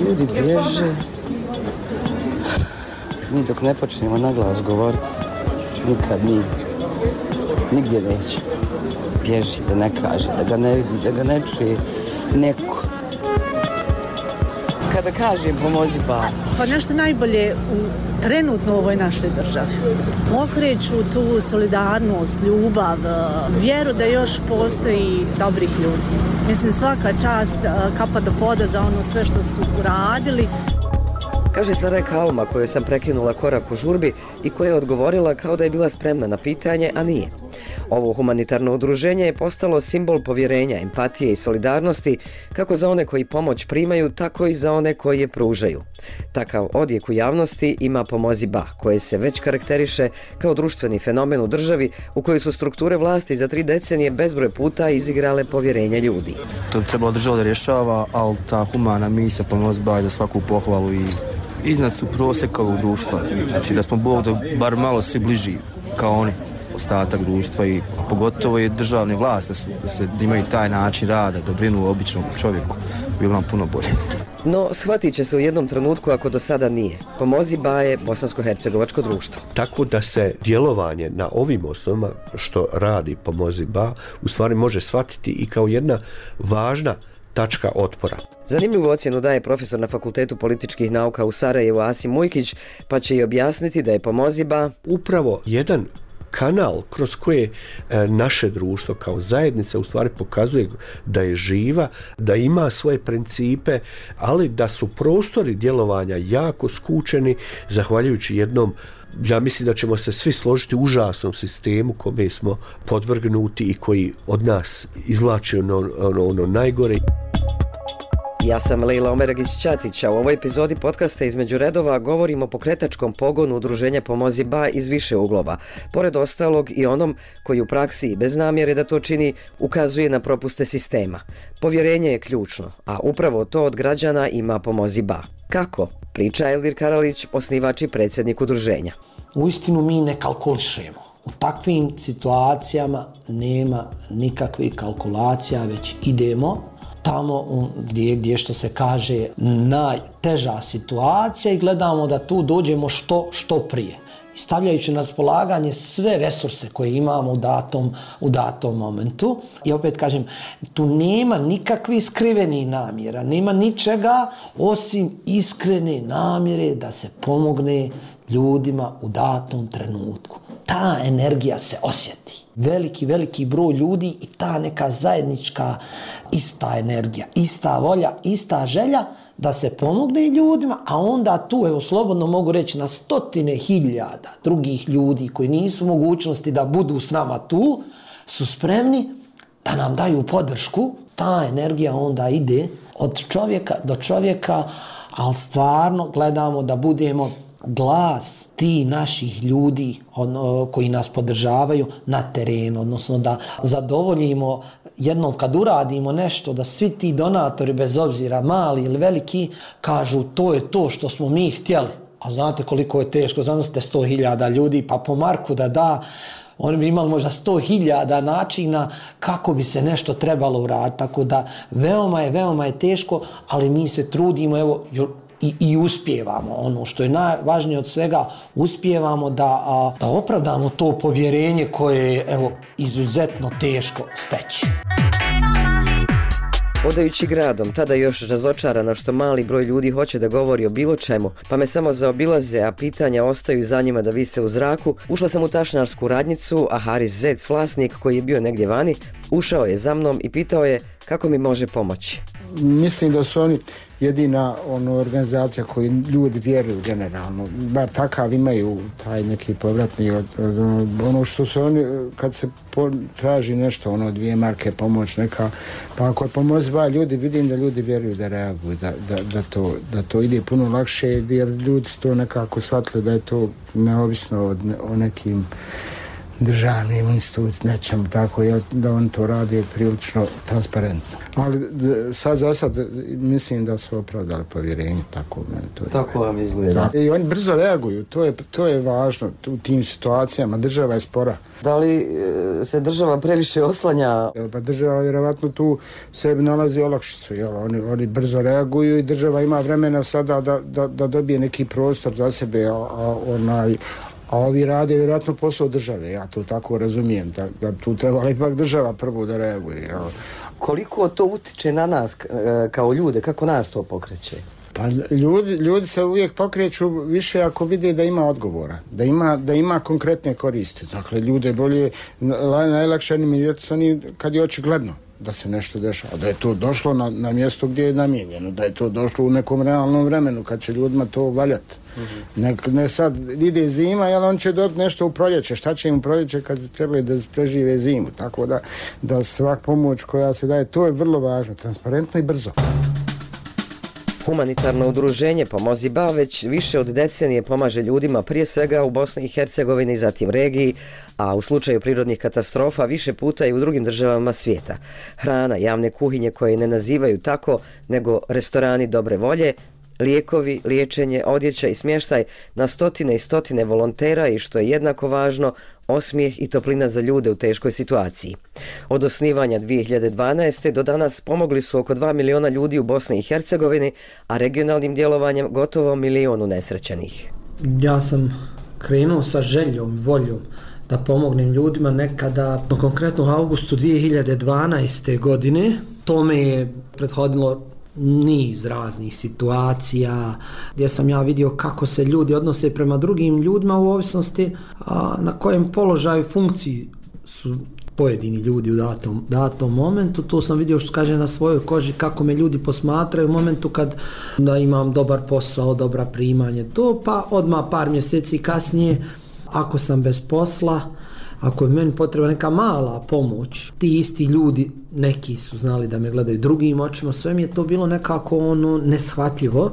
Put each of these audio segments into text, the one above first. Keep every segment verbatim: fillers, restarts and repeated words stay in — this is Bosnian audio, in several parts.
Ljudi bježe. Mi dok ne počnemo na glas govoriti, nikad mi nigdje neće. Bježi, da ne kaže, da ga ne vidi, da ga ne čuje neko. Kada kažem pomozi ba. Pa nešto najbolje u trenutno u ovoj našoj državi. Okreću tu solidarnost, ljubav, vjeru da još postoji dobrih ljudi. Mislim, svaka čast, kapa do poda za ono sve što su uradili. Kaže Sarajka Alma, kojoj sam prekinula korak u žurbi i koja je odgovorila kao da je bila spremna na pitanje, a nije. Ovo humanitarno udruženje je postalo simbol povjerenja, empatije i solidarnosti kako za one koji pomoć primaju, tako i za one koji je pružaju. Takav odjek u javnosti ima Pomozi ba, koje se već karakteriše kao društveni fenomen u državi u kojoj su strukture vlasti za tri decenije bezbroj puta izigrale povjerenje ljudi. To bi trebalo država da rješava, ali ta humana misija Pomozi ba je za svaku pohvalu i iznad su prosjeka ovog društva. Znači da smo Bog bar malo svi bliži kao oni, ostatak društva i pogotovo i državne vlasti da, su, da se da imaju taj način rada, da brinu o običnom čovjeku, bilo nam puno bolje. No, shvatit će se u jednom trenutku ako do sada nije. Pomozi ba je bosansko-hercegovačko društvo. Tako da se djelovanje na ovim osnovama što radi Pomozi ba u stvari može shvatiti i kao jedna važna tačka otpora. Zanimljivu ocjenu daje profesor na Fakultetu političkih nauka u Sarajevu Asim Mujkić, pa će i objasniti da je Pomozi ba upravo jedan kanal kroz koje e, naše društvo kao zajednica u stvari pokazuje da je živa, da ima svoje principe, ali da su prostori djelovanja jako skučeni zahvaljujući jednom, ja mislim da ćemo se svi složiti, užasnom sistemu kome smo podvrgnuti i koji od nas izvlači ono, ono, ono najgore. Ja sam Lejla Omeragić-Ćatić, a u ovoj epizodi podcasta Između redova govorimo o pokretačkom pogonu udruženja Pomozi ba iz više uglova. Pored ostalog i onom koji u praksi i bez namjere da to čini ukazuje na propuste sistema. Povjerenje je ključno, a upravo to od građana ima Pomozi ba. Kako? Priča Elvir Karalić, osnivač i predsjednik udruženja. Uistinu mi ne kalkulišemo. U takvim situacijama nema nikakvih kalkulacija, već idemo tamo gdje, gdje što se kaže najteža situacija i gledamo da tu dođemo što, što prije. Stavljajući na raspolaganje sve resurse koje imamo u datom, u datom momentu. I opet kažem, tu nema nikakvih skrivenih namjera, nema ničega osim iskrene namjere da se pomogne ljudima u datom trenutku. Ta energija se osjeti. Veliki, veliki broj ljudi i ta neka zajednička ista energija, ista volja, ista želja da se pomogne ljudima, a onda tu, evo slobodno mogu reći, na stotine hiljada drugih ljudi koji nisu u mogućnosti da budu s nama tu, su spremni da nam daju podršku. Ta energija onda ide od čovjeka do čovjeka, ali stvarno gledamo da budemo glas ti naših ljudi on, koji nas podržavaju na terenu, odnosno da zadovoljimo jednom kad uradimo nešto, da svi ti donatori, bez obzira mali ili veliki, kažu to je to što smo mi htjeli. A znate koliko je teško, zamislite sto hiljada ljudi, pa po marku da da, oni bi imali možda sto hiljada načina kako bi se nešto trebalo uraditi. Tako da veoma je, veoma je teško, ali mi se trudimo, evo, I, i uspijevamo. Ono što je najvažnije od svega, uspijevamo da, a, da opravdamo to povjerenje koje je evo, izuzetno teško steći. Hodajući gradom, tada još razočarano što mali broj ljudi hoće da govori o bilo čemu, pa me samo zaobilaze, a pitanja ostaju za njima da vise u zraku, ušla sam u tašnarsku radnjicu, a Haris Zec, vlasnik koji je bio negdje vani, ušao je za mnom i pitao je kako mi može pomoći. Mislim da su oni jedina ono, organizacija koji ljudi vjeruju generalno, bar takav imaju taj neki povratni od, od, ono što se oni, kad se po, traži nešto, ono dvije marke pomoć neka, pa ako je Pomozi ba, ljudi vidim da ljudi vjeruju da reaguju, da, da, da, to, da to ide puno lakše, jer ljudi su to nekako shvatili da je to neovisno od, o nekim državnim institucijama, nečemu tako, da on to radi prilično transparentno. Ali sad za sad mislim da su opravdali povjerenje, tako meni to je. Tako vam izgleda. I oni brzo reaguju, to je, to je važno u tim situacijama, država je spora. Da li se država previše oslanja? Pa država vjerovatno tu sebi nalazi olakšicu, jel? Oni, oni brzo reaguju i država ima vremena sada da, da, da dobije neki prostor za sebe, a, a, onaj, a ovi rade vjerojatno posao države, ja to tako razumijem, da, da tu trebala ipak država prvo da reaguje. Jel? Koliko to utiče na nas kao ljude, kako nas to pokreće? Pa ljudi, ljudi se uvijek pokreću više ako vide da ima odgovora, da ima, da ima konkretne koristi. Dakle, ljude bolje, najlakše animirati su oni kad je očigledno da se nešto dešava, da je to došlo na, na mjesto gdje je namijenjeno, da je to došlo u nekom realnom vremenu kad će ljudima to valjati. Mm-hmm. Ne, ne sad ide zima, jel on će dobiti nešto u proljeće, šta će im u proljeće kad trebaju da prežive zimu, tako da, da svak pomoć koja se daje, to je vrlo važno, transparentno i brzo. Humanitarno udruženje Pomozi Ba već više od decenije pomaže ljudima prije svega u Bosni i Hercegovini, zatim regiji, a u slučaju prirodnih katastrofa više puta i u drugim državama svijeta. Hrana, javne kuhinje koje ne nazivaju tako, nego restorani dobre volje, lijekovi, liječenje, odjeća i smještaj, na stotine i stotine volontera i, što je jednako važno, osmijeh i toplina za ljude u teškoj situaciji. Od osnivanja dvije hiljade dvanaeste. do danas pomogli su oko dva miliona ljudi u Bosni i Hercegovini, a regionalnim djelovanjem gotovo milion unesrećenih. Ja sam krenuo sa željom i voljom da pomognem ljudima nekada, konkretno u avgustu dvije hiljade dvanaeste. godine. To me je prethodilo niz raznih situacija gdje sam ja vidio kako se ljudi odnose prema drugim ljudima u ovisnosti a, na kojem položaju funkciji su pojedini ljudi u datom, datom momentu. To sam vidio, što kaže, na svojoj koži kako me ljudi posmatraju u momentu kad da imam dobar posao, dobra primanje, to pa odmah par mjeseci kasnije ako sam bez posla, ako je meni potrebna neka mala pomoć, ti isti ljudi, neki su znali da me gledaju drugim očima, sve mi je to bilo nekako ono neshvatljivo.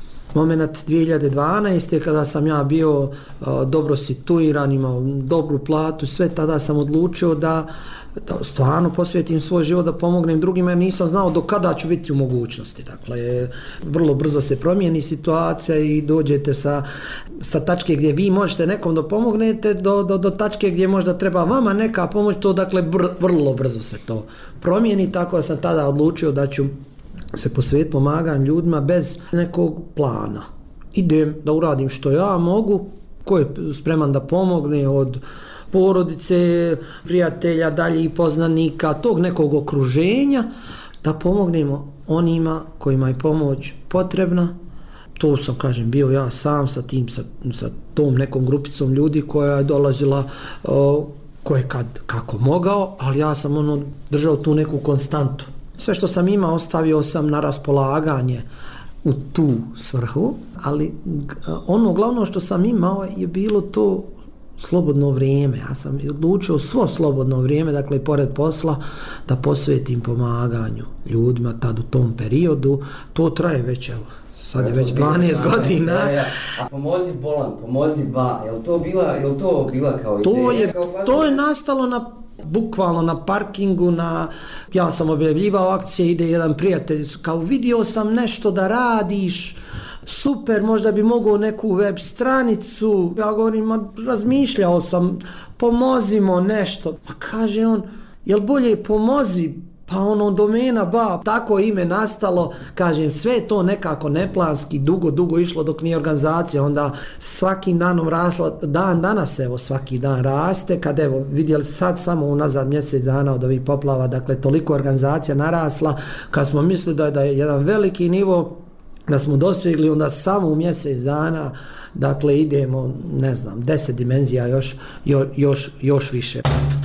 Moment dvije hiljade dvanaeste. kada sam ja bio uh, dobro situiran, imao dobru platu, sve, tada sam odlučio da, da stvarno posvetim svoj život da pomognem drugima, jer nisam znao do kada ću biti u mogućnosti. Dakle, vrlo brzo se promijeni situacija i dođete sa, sa tačke gdje vi možete nekom da pomognete do, do, do tačke gdje možda treba vama neka pomoć, to dakle br, vrlo brzo se to promijeni, tako da sam tada odlučio da ću se posvetiti pomaganju ljudima bez nekog plana. Idem da uradim što ja mogu, ko je spreman da pomogne, od porodice, prijatelja, dalje i poznanika, tog nekog okruženja, da pomognemo onima kojima je pomoć potrebna. To sam, kažem, bio ja sam sa tim, sa, sa tom nekom grupicom ljudi koja je dolazila uh, ko je kad kako mogao, ali ja sam ono držao tu neku konstantu. Sve što sam imao ostavio sam na raspolaganje u tu svrhu, ali ono glavno što sam imao je bilo to slobodno vrijeme. Ja sam odlučio svo slobodno vrijeme, dakle pored posla, da posvetim pomaganju ljudima tad u tom periodu. To traje već, evo, sad je već dvanaest godina. Ja, ja. A Pomozi Bolan, Pomozi Ba, je li to bila, je li to bila kao ideja? To je, kao to je nastalo na bukvalno na parkingu, na, ja sam objavljivao akcije, ide jedan prijatelj, kao vidio sam nešto da radiš, super, možda bi mogao neku web stranicu, ja govorim, ma, razmišljao sam, pomozimo nešto, pa kaže on, jel bolje pomozi, pa ono domena ba, tako ime nastalo, kažem, sve to nekako neplanski, dugo, dugo išlo dok nije organizacija, onda svakim danom rasla, dan danas evo svaki dan raste, kad evo vidjeli sad samo unazad mjesec dana od ovih poplava, dakle toliko organizacija narasla, kad smo mislili da je, da je jedan veliki nivo, da smo dosegli, onda samo u mjesec dana, dakle idemo, ne znam, deset dimenzija još, jo, još, još više.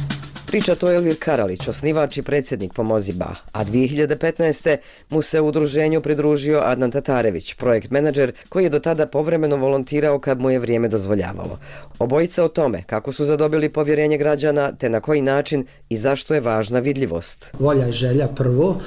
Priča to Elvir Karalić, osnivač i predsjednik Pomozi Ba, a dvije hiljade petnaeste. mu se u udruženju pridružio Adnan Tatarević, projekt menadžer koji je do tada povremeno volontirao kad mu je vrijeme dozvoljavalo. Obojica o tome kako su zadobili povjerenje građana, te na koji način i zašto je važna vidljivost. Volja i želja prvo,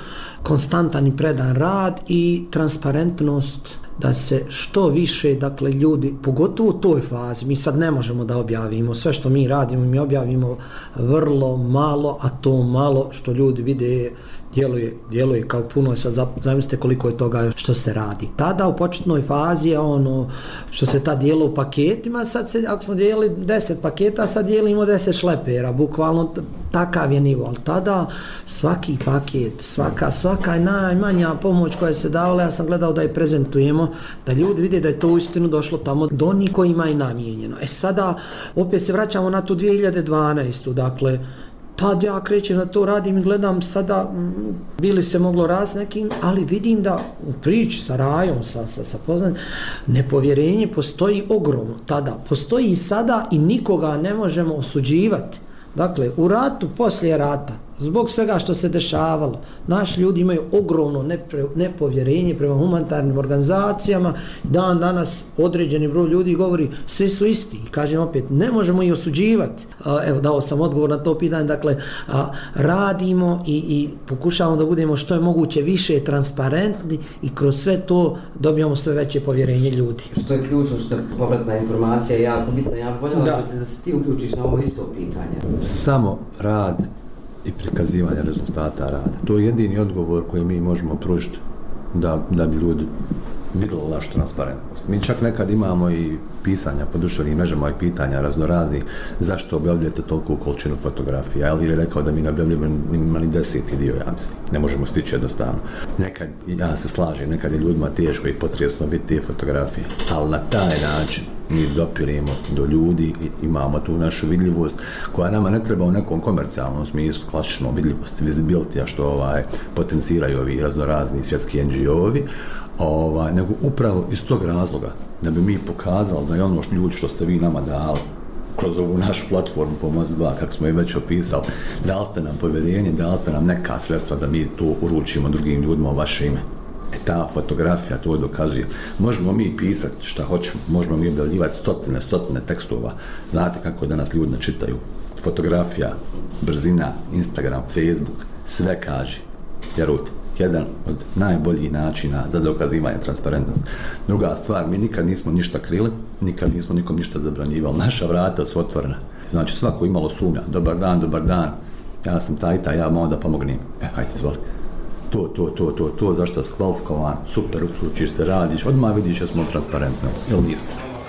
konstantan i predan rad i transparentnost da se što više, dakle, ljudi, pogotovo u toj fazi, mi sad ne možemo da objavimo sve što mi radimo, mi objavimo vrlo malo, a to malo što ljudi vide djeluje, djeluje kao puno, i sad zamislite koliko je toga što se radi. Tada u početnoj fazi je ono što se ta dijelo u paketima, sad se, ako smo dijelili deset paketa, sad dijelimo deset šlepera, bukvalno takav je nivo, ali tada svaki paket, svaka, svaka je najmanja pomoć koja se davala, ja sam gledao da je prezentujemo, da ljudi vide da je to uistinu došlo tamo do onih kojima je namijenjeno. E sada, opet se vraćamo na tu dvije hiljade dvanaestu. Dakle, tad ja krećem da to radim i gledam sada, bili se moglo raz nekim, ali vidim da u priči sa Rajom, sa, sa, sa poznanim, nepovjerenje postoji ogromno tada. Postoji i sada i nikoga ne možemo osuđivati. Dakle, u ratu, poslije rata, zbog svega što se dešavalo, naši ljudi imaju ogromno nepre, nepovjerenje prema humanitarnim organizacijama. Dan danas određeni broj ljudi govori svi su isti. I kažem opet, ne možemo ih osuđivati. Evo, dao sam odgovor na to pitanje. Dakle, a, radimo i, i pokušavamo da budemo što je moguće više transparentni i kroz sve to dobijamo sve veće povjerenje ljudi. Što je ključno, što je povratna informacija jako bitna. Ja bih voljela da. da se ti uključiš na ovo isto pitanje. Samo rad i prikazivanje rezultata rada. To je jedini odgovor koji mi možemo pružiti da, da bi ljudi vidjeli našu transparentnost. Mi čak nekad imamo i pisanja po društvenim mrežama i pitanja raznoraznih zašto objavljujete toliku količinu fotografija. Ali je rekao da mi ne objavljujemo ni deseti dio, ja mislim. Ne možemo stići jednostavno. Nekad, ja se slažem, nekad je ljudima teško i potresno vidjeti te fotografije, ali na taj način mi dopiremo do ljudi i imamo tu našu vidljivost koja nama ne treba u nekom komercijalnom smislu, klasično vidljivost, visibility, što ovaj, potenciraju ovi raznorazni svjetski en dži o-ovi, ovaj, nego upravo iz tog razloga da bi mi pokazali da je ono što ljudi što ste vi nama dali kroz ovu našu platformu Pomozi dva, kako smo je već opisali, dali ste nam povjerenje, dali ste nam neka sredstva da mi to uručimo drugim ljudima u vaše ime. E ta fotografija to dokazuje. Možemo mi pisati šta hoćemo, možemo mi objavljivati stotine, stotine tekstova. Znate kako danas ljudi ne čitaju. Fotografija, brzina, Instagram, Facebook, sve kaže. Vjerujte, jedan od najboljih načina za dokazivanje transparentnosti. Druga stvar, mi nikad nismo ništa krili, nikad nismo nikom ništa zabranjivali. Naša vrata su otvorena. Znači svako imalo sumnja, dobar dan, dobar dan, ja sam taj, taj, ja mogu da pomognem. E, hajde, izvoli. To, to, to, to, to, zašto si kvalifikovan, super, uključiš se, radiš, odmah vidiš da smo transparentni, ili nismo?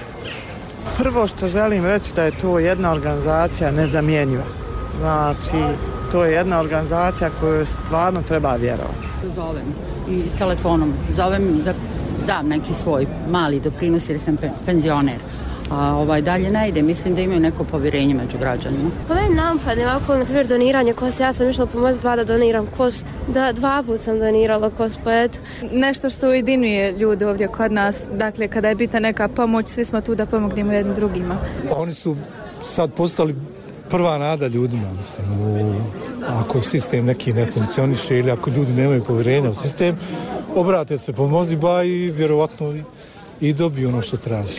Prvo što želim reći da je to jedna organizacija nezamjenjiva. Znači, to je jedna organizacija koju stvarno treba vjerovati. Zovem i telefonom, zovem da dam neki svoj mali doprinos jer sam penzioner. A ovaj dalje ne ide, mislim da imaju neko povjerenje među građanima. Pa meni napadne ovako, na primjer, doniranje kosti. Ja sam išla Pomozi dva da doniram kost. Da, dva put sam donirala kost, pa eto. Nešto što ujedinjuje ljude ovdje kod nas, dakle, kada je bitna neka pomoć, svi smo tu da pomognemo jednim drugima. Oni su sad postali prva nada ljudima, mislim. U, ako sistem neki ne funkcioniše ili ako ljudi nemaju povjerenja u sistem, obrate se Pomozi dva i vjerovatno i, i dobiju ono što traži.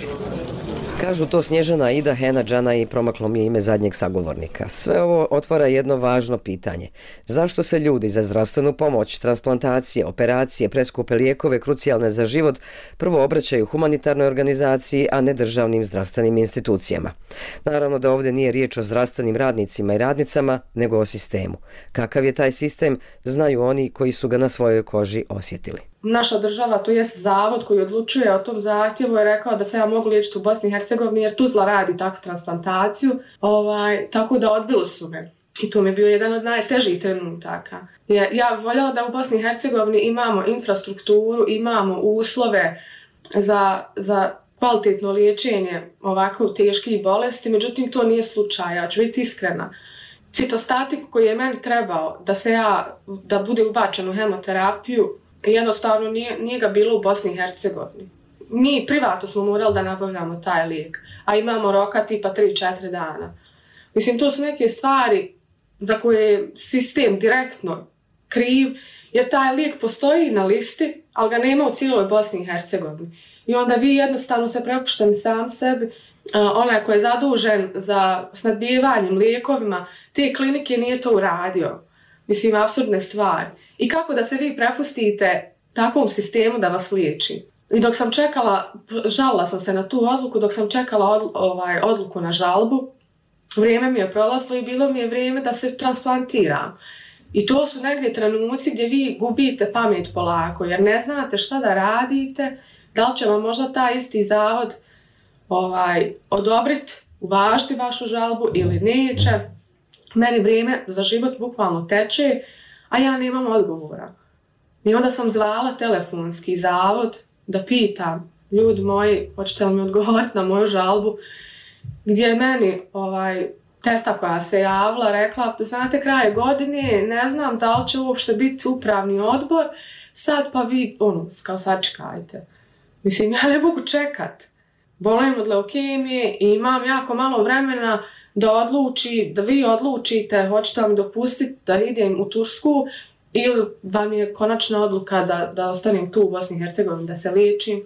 Kažu to Snježana, Ida, Hena, Džana i promaklo mi je ime zadnjeg sagovornika. Sve ovo otvara jedno važno pitanje. Zašto se ljudi za zdravstvenu pomoć, transplantacije, operacije, preskupe lijekove krucijalne za život prvo obraćaju humanitarnoj organizaciji, a ne državnim zdravstvenim institucijama? Naravno da ovdje nije riječ o zdravstvenim radnicima i radnicama, nego o sistemu. Kakav je taj sistem, znaju oni koji su ga na svojoj koži osjetili. Naša država, to jest zavod koji odlučuje o tom zahtjevu, je rekao da se ja mogu liječiti u Bosni i Hercegovini jer Tuzla radi takvu transplantaciju, ovaj, tako da odbili su me. I to mi je bio jedan od najtežih trenutaka. Ja, ja bih voljela da u Bosni i Hercegovini imamo infrastrukturu, imamo uslove za, za kvalitetno liječenje ovako teških bolesti, međutim to nije slučaj, ja ću biti iskrena. Citostatik koji je meni trebao da se ja, da bude ubačen u hemoterapiju, jednostavno nije, nije ga bilo u Bosni i Hercegovini. Mi privatno smo morali da nabavljamo taj lijek, a imamo roka tipa tri do četiri dana. Mislim, to su neke stvari za koje je sistem direktno kriv, jer taj lijek postoji na listi, ali ga nema u cijeloj Bosni i Hercegovini. I onda vi jednostavno se prepuštam sam sebi, onaj koji je zadužen za snadbijevanjem lijekovima, te klinike nije to uradio. Mislim, apsurdne stvari. i kako da se vi prepustite takvom sistemu da vas liječi. I dok sam čekala, žalila sam se na tu odluku, dok sam čekala od, ovaj, odluku na žalbu, vrijeme mi je prolazilo i bilo mi je vrijeme da se transplantiram. I to su negdje trenuci gdje vi gubite pamet polako, jer ne znate šta da radite, da li će vam možda taj isti zavod ovaj, odobriti, uvažiti vašu žalbu ili neće. Meni vrijeme za život bukvalno teče, a ja nemam odgovora. I onda sam zvala telefonski zavod da pitam, ljudi moji, hoćete li mi odgovoriti na moju žalbu, gdje je meni ovaj, teta koja se javila rekla, znate, kraj godine, ne znam da li će uopšte biti upravni odbor, sad pa vi, ono, kao sačekajte. Mislim, ja ne mogu čekat. Bolim od leukemije i imam jako malo vremena da odluči, da vi odlučite, hoćete li mi dopustiti da idem u Tursku ili vam je konačna odluka da, da ostanem tu u Bosni i Hercegovini, da se liječim.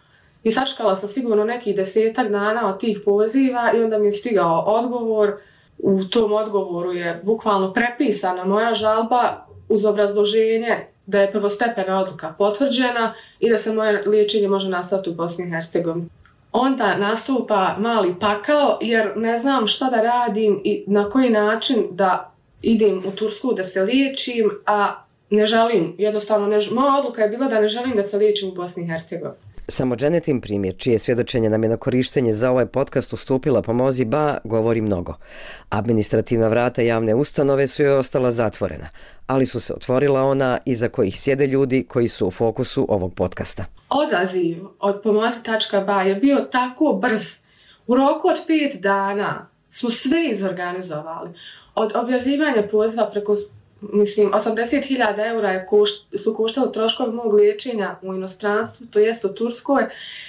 I sačekala sam sigurno nekih desetak dana od tih poziva i onda mi je stigao odgovor. U tom odgovoru je bukvalno prepisana moja žalba uz obrazloženje da je prvostepena odluka potvrđena i da se moje liječenje može nastaviti u Bosni i Hercegovini. Onda nastupa mali pakao jer ne znam šta da radim i na koji način da idem u Tursku da se liječim, a ne želim, jednostavno ne, moja odluka je bila da ne želim da se liječim u Bosni i Hercegovini. Samo Dženetin primjer, čije svjedočenje nam je na korištenje za ovaj podcast ustupila Pomozi Ba, govori mnogo. Administrativna vrata javne ustanove su joj ostala zatvorena, ali su se otvorila ona iza kojih sjede ljudi koji su u fokusu ovog podcasta. Odaziv od pomozi tačka ba je bio tako brz. U roku od pet dana smo sve izorganizovali. Od objavljivanja poziva preko, mislim, osamdeset hiljada eura je košt, su koštali troškovi mog liječenja u inostranstvu, to jest u Turskoj.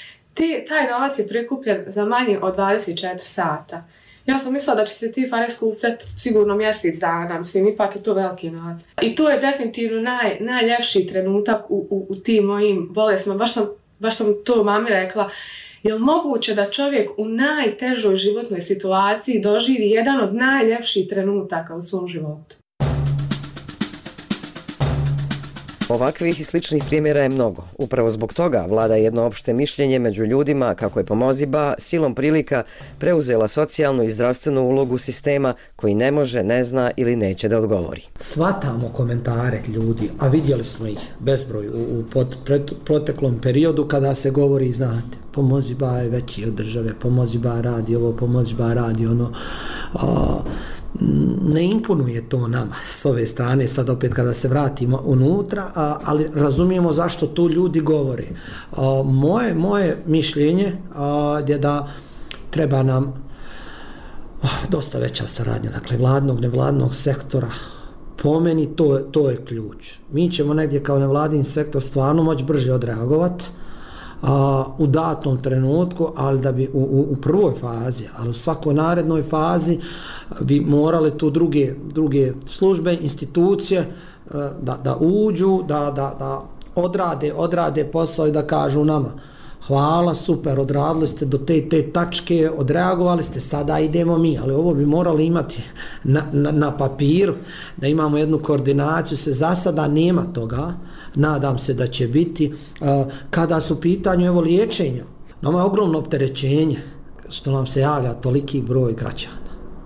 Te, taj novac je prikupljen za manje od dvadeset četiri sata. Ja sam mislila da će se ti pare skupljati sigurno mjesec dana, mislim, ipak je to veliki novac. I to je definitivno naj, najljepši trenutak u, u, u tim mojim bolestima. Baš sam, baš sam to mami rekla. Je li moguće da čovjek u najtežoj životnoj situaciji doživi jedan od najljepših trenutaka u svom životu? Ovakvih i sličnih primjera je mnogo. Upravo zbog toga vlada jedno opšte mišljenje među ljudima kako je Pomozi Ba silom prilika preuzela socijalnu i zdravstvenu ulogu sistema koji ne može, ne zna ili neće da odgovori. Svatamo komentare ljudi, a vidjeli smo ih bezbroj u, u pot, pret, proteklom periodu kada se govori, znate, Pomozi Ba je veći od države, Pomozi Ba radi ovo, Pomozi Ba radi ono. A, ne imponuje to nama s ove strane, sad opet kada se vratimo unutra, a, ali razumijemo zašto tu ljudi govore. A, moje, moje mišljenje a, je da treba nam oh, dosta veća saradnja, dakle vladnog, nevladnog sektora. Po meni to, to je ključ. Mi ćemo negdje kao nevladin sektor stvarno moći brže odreagovati a, u datom trenutku, ali da bi u, u, u prvoj fazi, ali u svakoj narednoj fazi bi morale tu druge, druge službe, institucije da, da uđu, da, da, da odrade, odrade posao i da kažu nama hvala, super, odradili ste do te te tačke, odreagovali ste, sada idemo mi, ali ovo bi morali imati na, na, na papiru, da imamo jednu koordinaciju, se za sada nema toga, nadam se da će biti. Kada su pitanju evo liječenja, nama je ogromno opterećenje što nam se javlja toliki broj građana.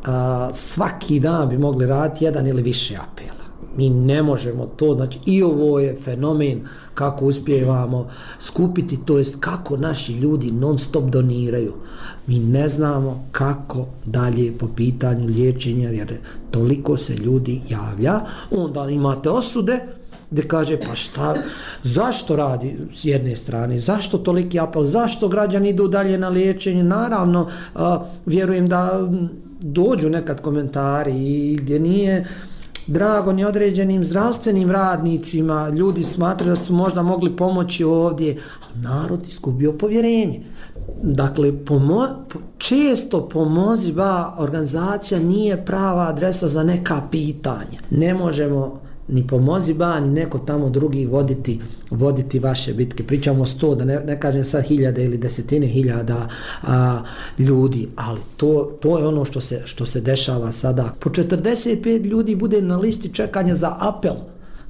Svaki dan bi mogli raditi jedan ili više apela. Mi ne možemo to, znači i ovo je fenomen kako uspijevamo skupiti, to jest kako naši ljudi non stop doniraju. Mi ne znamo kako dalje po pitanju liječenja, jer toliko se ljudi javlja. Onda imate osude gdje kaže pa šta, zašto radi s jedne strane, zašto toliki apel, zašto građani idu dalje na liječenje. Naravno, a, vjerujem da dođu nekad komentari i gdje nije drago ni određenim zdravstvenim radnicima, ljudi smatraju da su možda mogli pomoći ovdje, ali narod izgubio povjerenje. Dakle, pomo- često Pomozi Ba organizacija nije prava adresa za neka pitanja. Ne možemo ni Pomozi Ba, ni neko tamo drugi voditi, voditi vaše bitke. Pričamo o sto, da ne, ne kažem sad hiljade ili desetine hiljada a, ljudi, ali to, to je ono što se, što se dešava sada. Po četrdeset pet ljudi bude na listi čekanja za apel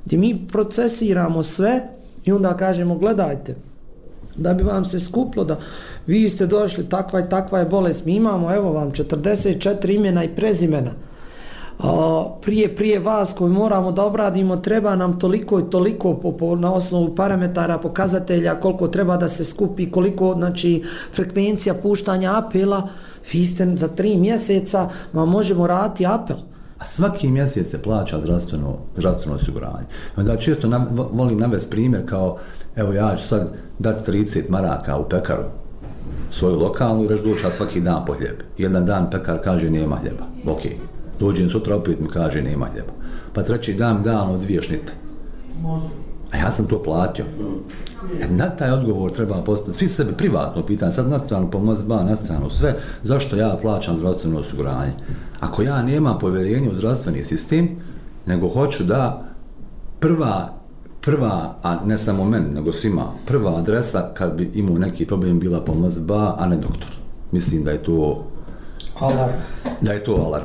gdje mi procesiramo sve i onda kažemo gledajte, da bi vam se skuplo da vi ste došli, takva i takva je bolest, mi imamo evo vam četrdeset četiri imena i prezimena. A, prije, prije vas koji moramo da obradimo treba nam toliko i toliko po, po, na osnovu parametara, pokazatelja koliko treba da se skupi, koliko znači frekvencija puštanja apela, vi ste za tri mjeseca ma možemo raditi apel. A svaki mjesec se plaća zdravstveno, zdravstveno osiguranje. Onda često nam, volim navesti primjer kao, evo ja ću sad dati trideset maraka u pekaru, svoju lokalnu i reći doća svaki dan po hljeb. Jedan dan pekar kaže nema hljeba, ok. Dođem sutra opet mi kaže nema hljeba. Pa treći dan dan od dvije šnite. A ja sam to platio. Jer na taj odgovor treba postati svi sebi privatno pitanje, sad na stranu pomoć ba, na stranu sve, zašto ja plaćam zdravstveno osiguranje? Ako ja nemam povjerenje u zdravstveni sistem, nego hoću da prva, prva, a ne samo meni, nego svima, prva adresa kad bi imao neki problem bila pomoć ba, a ne doktor. Mislim da je to alarm. Da je to alarm.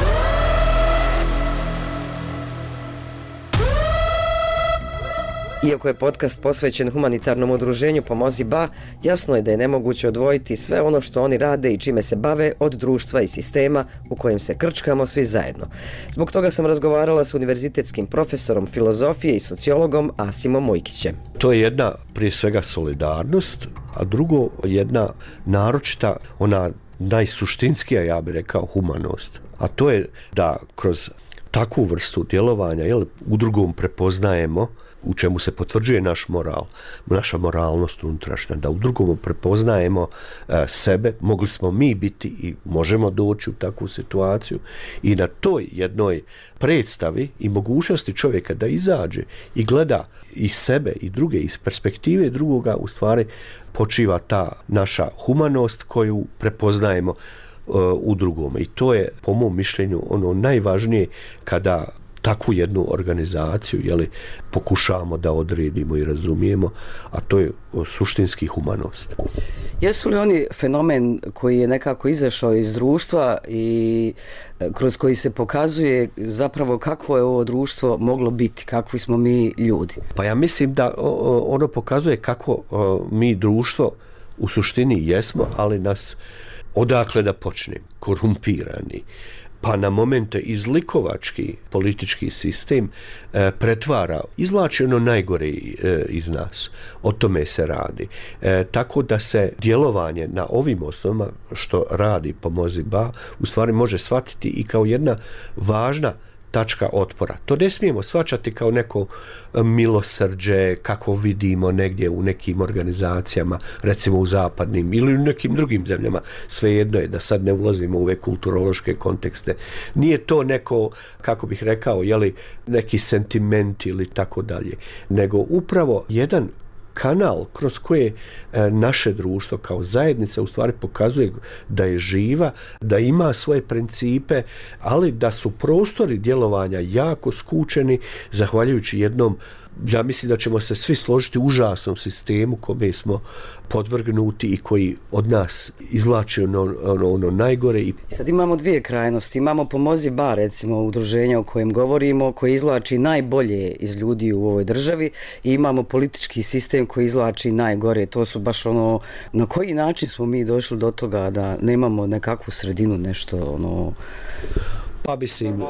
Iako je podcast posvećen humanitarnom udruženju Pomozi Ba, jasno je da je nemoguće odvojiti sve ono što oni rade i čime se bave od društva i sistema u kojem se krčkamo svi zajedno. Zbog toga sam razgovarala s univerzitetskim profesorom filozofije i sociologom Asimom Mujkićem. To je jedna prije svega solidarnost, a drugo jedna naročita, ona najsuštinskija, ja bih rekao, humanost. A to je da kroz takvu vrstu djelovanja, jel, u drugom prepoznajemo, u čemu se potvrđuje naš moral, naša moralnost unutrašnja, da u drugom prepoznajemo e, sebe, mogli smo mi biti i možemo doći u takvu situaciju i na toj jednoj predstavi i mogućnosti čovjeka da izađe i gleda i sebe i druge iz perspektive drugoga, u stvari počiva ta naša humanost koju prepoznajemo e, u drugome. I to je, po mom mišljenju, ono najvažnije kada takvu jednu organizaciju, jeli, pokušavamo da odredimo i razumijemo, a to je suštinski humanost. Jesu li oni fenomen koji je nekako izašao iz društva i kroz koji se pokazuje zapravo kakvo je ovo društvo moglo biti, kakvi smo mi ljudi? Pa ja mislim da ono pokazuje kako mi društvo u suštini jesmo, ali nas odakle da počnem, korumpirani, pa na momente izlikovački politički sistem e, pretvara, izvlači ono najgore e, iz nas. O tome se radi. E, tako da se djelovanje na ovim osnovama što radi Pomozi Ba u stvari može shvatiti i kao jedna važna tačka otpora. To ne smijemo shvaćati kao neko milosrđe kako vidimo negdje u nekim organizacijama, recimo u zapadnim ili u nekim drugim zemljama. Svejedno je da sad ne ulazimo u ove kulturološke kontekste. Nije to neko, kako bih rekao, jeli, neki sentiment ili tako dalje, nego upravo jedan kanal kroz koje e, naše društvo kao zajednica u stvari pokazuje da je živa, da ima svoje principe, ali da su prostori djelovanja jako skučeni zahvaljujući jednom, ja mislim da ćemo se svi složiti, užasnom sistemu kome smo podvrgnuti i koji od nas izvlači ono, ono, ono najgore. I sad imamo dvije krajnosti. Imamo Pomozi Ba, recimo udruženja o kojem govorimo, koji izvlači najbolje iz ljudi u ovoj državi, i imamo politički sistem koji izvlači najgore. To su baš ono, na koji način smo mi došli do toga da nemamo nekakvu sredinu, nešto ono... Pa mislim,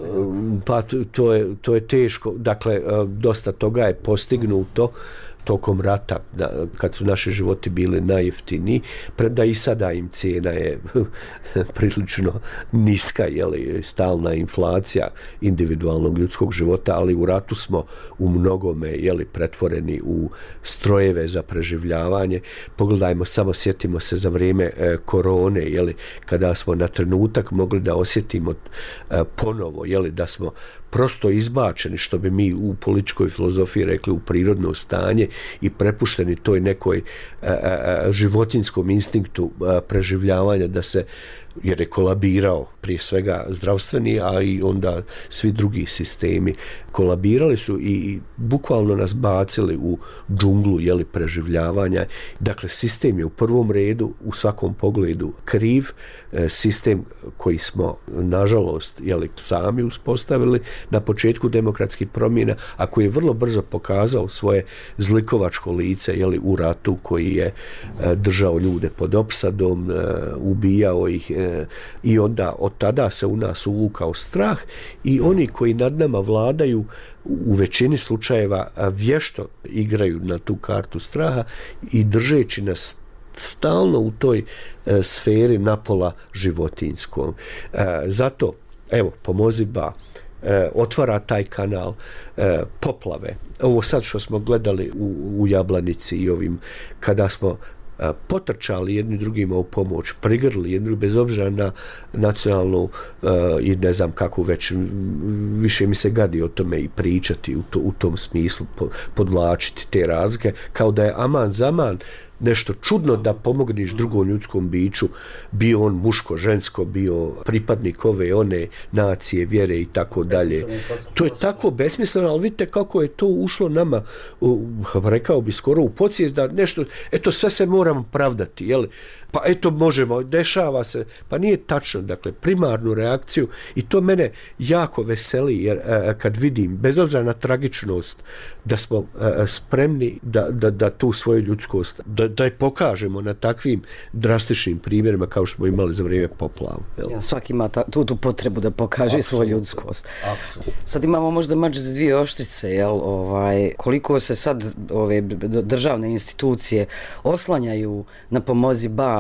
pa to je, to je teško. Dakle, dosta toga je postignuto tokom rata, da, kad su naši životi bili najjeftiniji, premda i sada im cijena je prilično niska, jeli, stalna inflacija individualnog ljudskog života, ali u ratu smo u mnogome, jeli, pretvoreni u strojeve za preživljavanje. Pogledajmo, samo sjetimo se za vrijeme e, korone, jeli, kada smo na trenutak mogli da osjetimo e, ponovo, jeli, da smo prosto izbačeni, što bi mi u političkoj filozofiji rekli, u prirodno stanje i prepušteni toj nekoj a, a, životinskom instinktu a, preživljavanja, da se jer je kolabirao prije svega zdravstveni, a i onda svi drugi sistemi kolabirali su i bukvalno nas bacili u džunglu jeli, preživljavanja. Dakle, sistem je u prvom redu u svakom pogledu kriv, sistem koji smo nažalost jeli, sami uspostavili na početku demokratskih promjena, a koji je vrlo brzo pokazao svoje zlikovačko lice jeli, u ratu koji je držao ljude pod opsadom, ubijao ih i onda od tada se u nas uvukao strah i oni koji nad nama vladaju u većini slučajeva vješto igraju na tu kartu straha i držeći nas stalno u toj e, sferi napola životinskom. E, zato, evo, Pomozi Ba e, otvara taj kanal e, poplave. Ovo sad što smo gledali u, u Jablanici i ovim, kada smo a, potrčali jedni drugima u pomoć, prigrli jedni bez obzira na nacionalnu a, i ne znam kako već, više mi se gadi o tome i pričati u, to, u tom smislu, po, podvlačiti te razlike, kao da je aman zaman nešto čudno da pomogniš drugom ljudskom biću, bio on muško, žensko, bio pripadnik ove, one nacije, vjere i tako dalje. To je tako besmisleno, ali vidite kako je to ušlo nama, u, rekao bi skoro u podsvijest da nešto, eto sve se moramo pravdati, jel? Pa eto možemo, dešava se, pa nije tačno, dakle primarnu reakciju i to mene jako veseli jer a, kad vidim, bez obzira na tragičnost, da smo a, spremni da, da, da tu svoju ljudskost, da, da je pokažemo na takvim drastičnim primjerima kao što smo imali za vrijeme poplava. Ja, svaki ima ta, tu, tu potrebu da pokaže Absolutno. Svoju ljudskost. Absolutno. Sad imamo možda mač za dvije oštrice, jel, ovaj, koliko se sad ove državne institucije oslanjaju na Pomozi Ba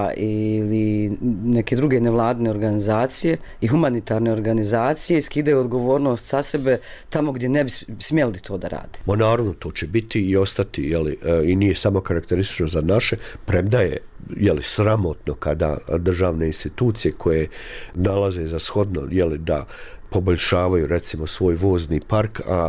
ili neke druge nevladine organizacije i humanitarne organizacije skidaju odgovornost sa sebe tamo gdje ne bi smjeli to da rade. Ma naravno, to će biti i ostati, jeli, i nije samo karakteristično za naše, premda je jeli, sramotno kada državne institucije koje nalaze za shodno jeli, da poboljšavaju recimo svoj vozni park, a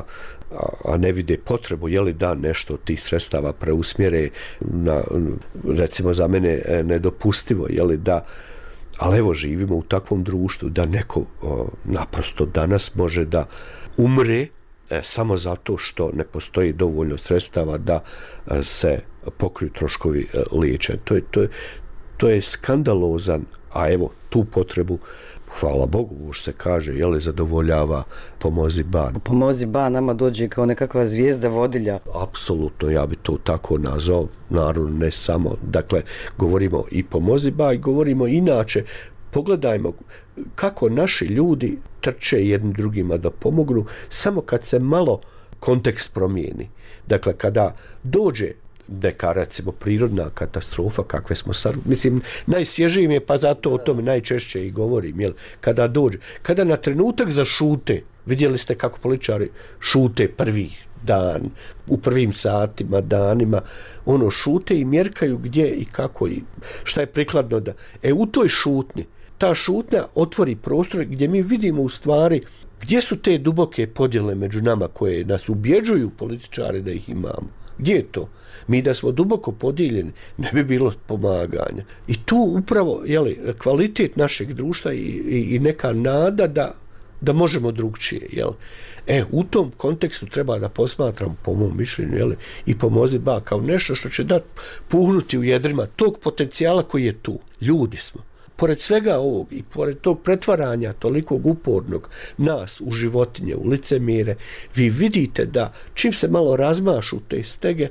a ne vide potrebu je li da nešto od tih sredstava preusmjere na, recimo za mene nedopustivo je li da, ali evo živimo u takvom društvu da neko o, naprosto danas može da umre e, samo zato što ne postoji dovoljno sredstava da e, se pokriju troškovi e, liječenja. To je, to je, to je skandalozan, a evo tu potrebu hvala Bogu, už se kaže, je li zadovoljava Pomozi Ba. Pomozi Ba nama dođe kao nekakva zvijezda vodilja. Apsolutno, ja bi to tako nazvao, naravno ne samo. Dakle, govorimo i Pomozi Ba i govorimo inače, pogledajmo kako naši ljudi trče jednim drugima da pomognu, samo kad se malo kontekst promijeni. Dakle, kada dođe neka, recimo, prirodna katastrofa, kakve smo sad, mislim, najsvježiji mi je, pa zato o tome najčešće i govorim, jel, kada dođe, kada na trenutak zašute, vidjeli ste kako političari šute prvih dan, u prvim satima, danima, ono, šute i mjerkaju gdje i kako i šta je prikladno da, e, u toj šutnji, ta šutnja otvori prostor gdje mi vidimo u stvari gdje su te duboke podjele među nama koje nas ubjeđuju političari da ih imamo. Gdje je to? Mi da smo duboko podijeljeni, ne bi bilo pomaganja. I tu upravo jeli, kvalitet našeg društva i, i, i neka nada da, da možemo drugčije. Jeli. E, u tom kontekstu treba da posmatramo, po mom mišljenju, jeli, i Pomozi Ba kao nešto što će dati puhnuti u jedrima tog potencijala koji je tu. Ljudi smo. Pored svega ovog i pored tog pretvaranja tolikog upornog nas u životinje, u licemire, vi vidite da čim se malo razmašu te stege,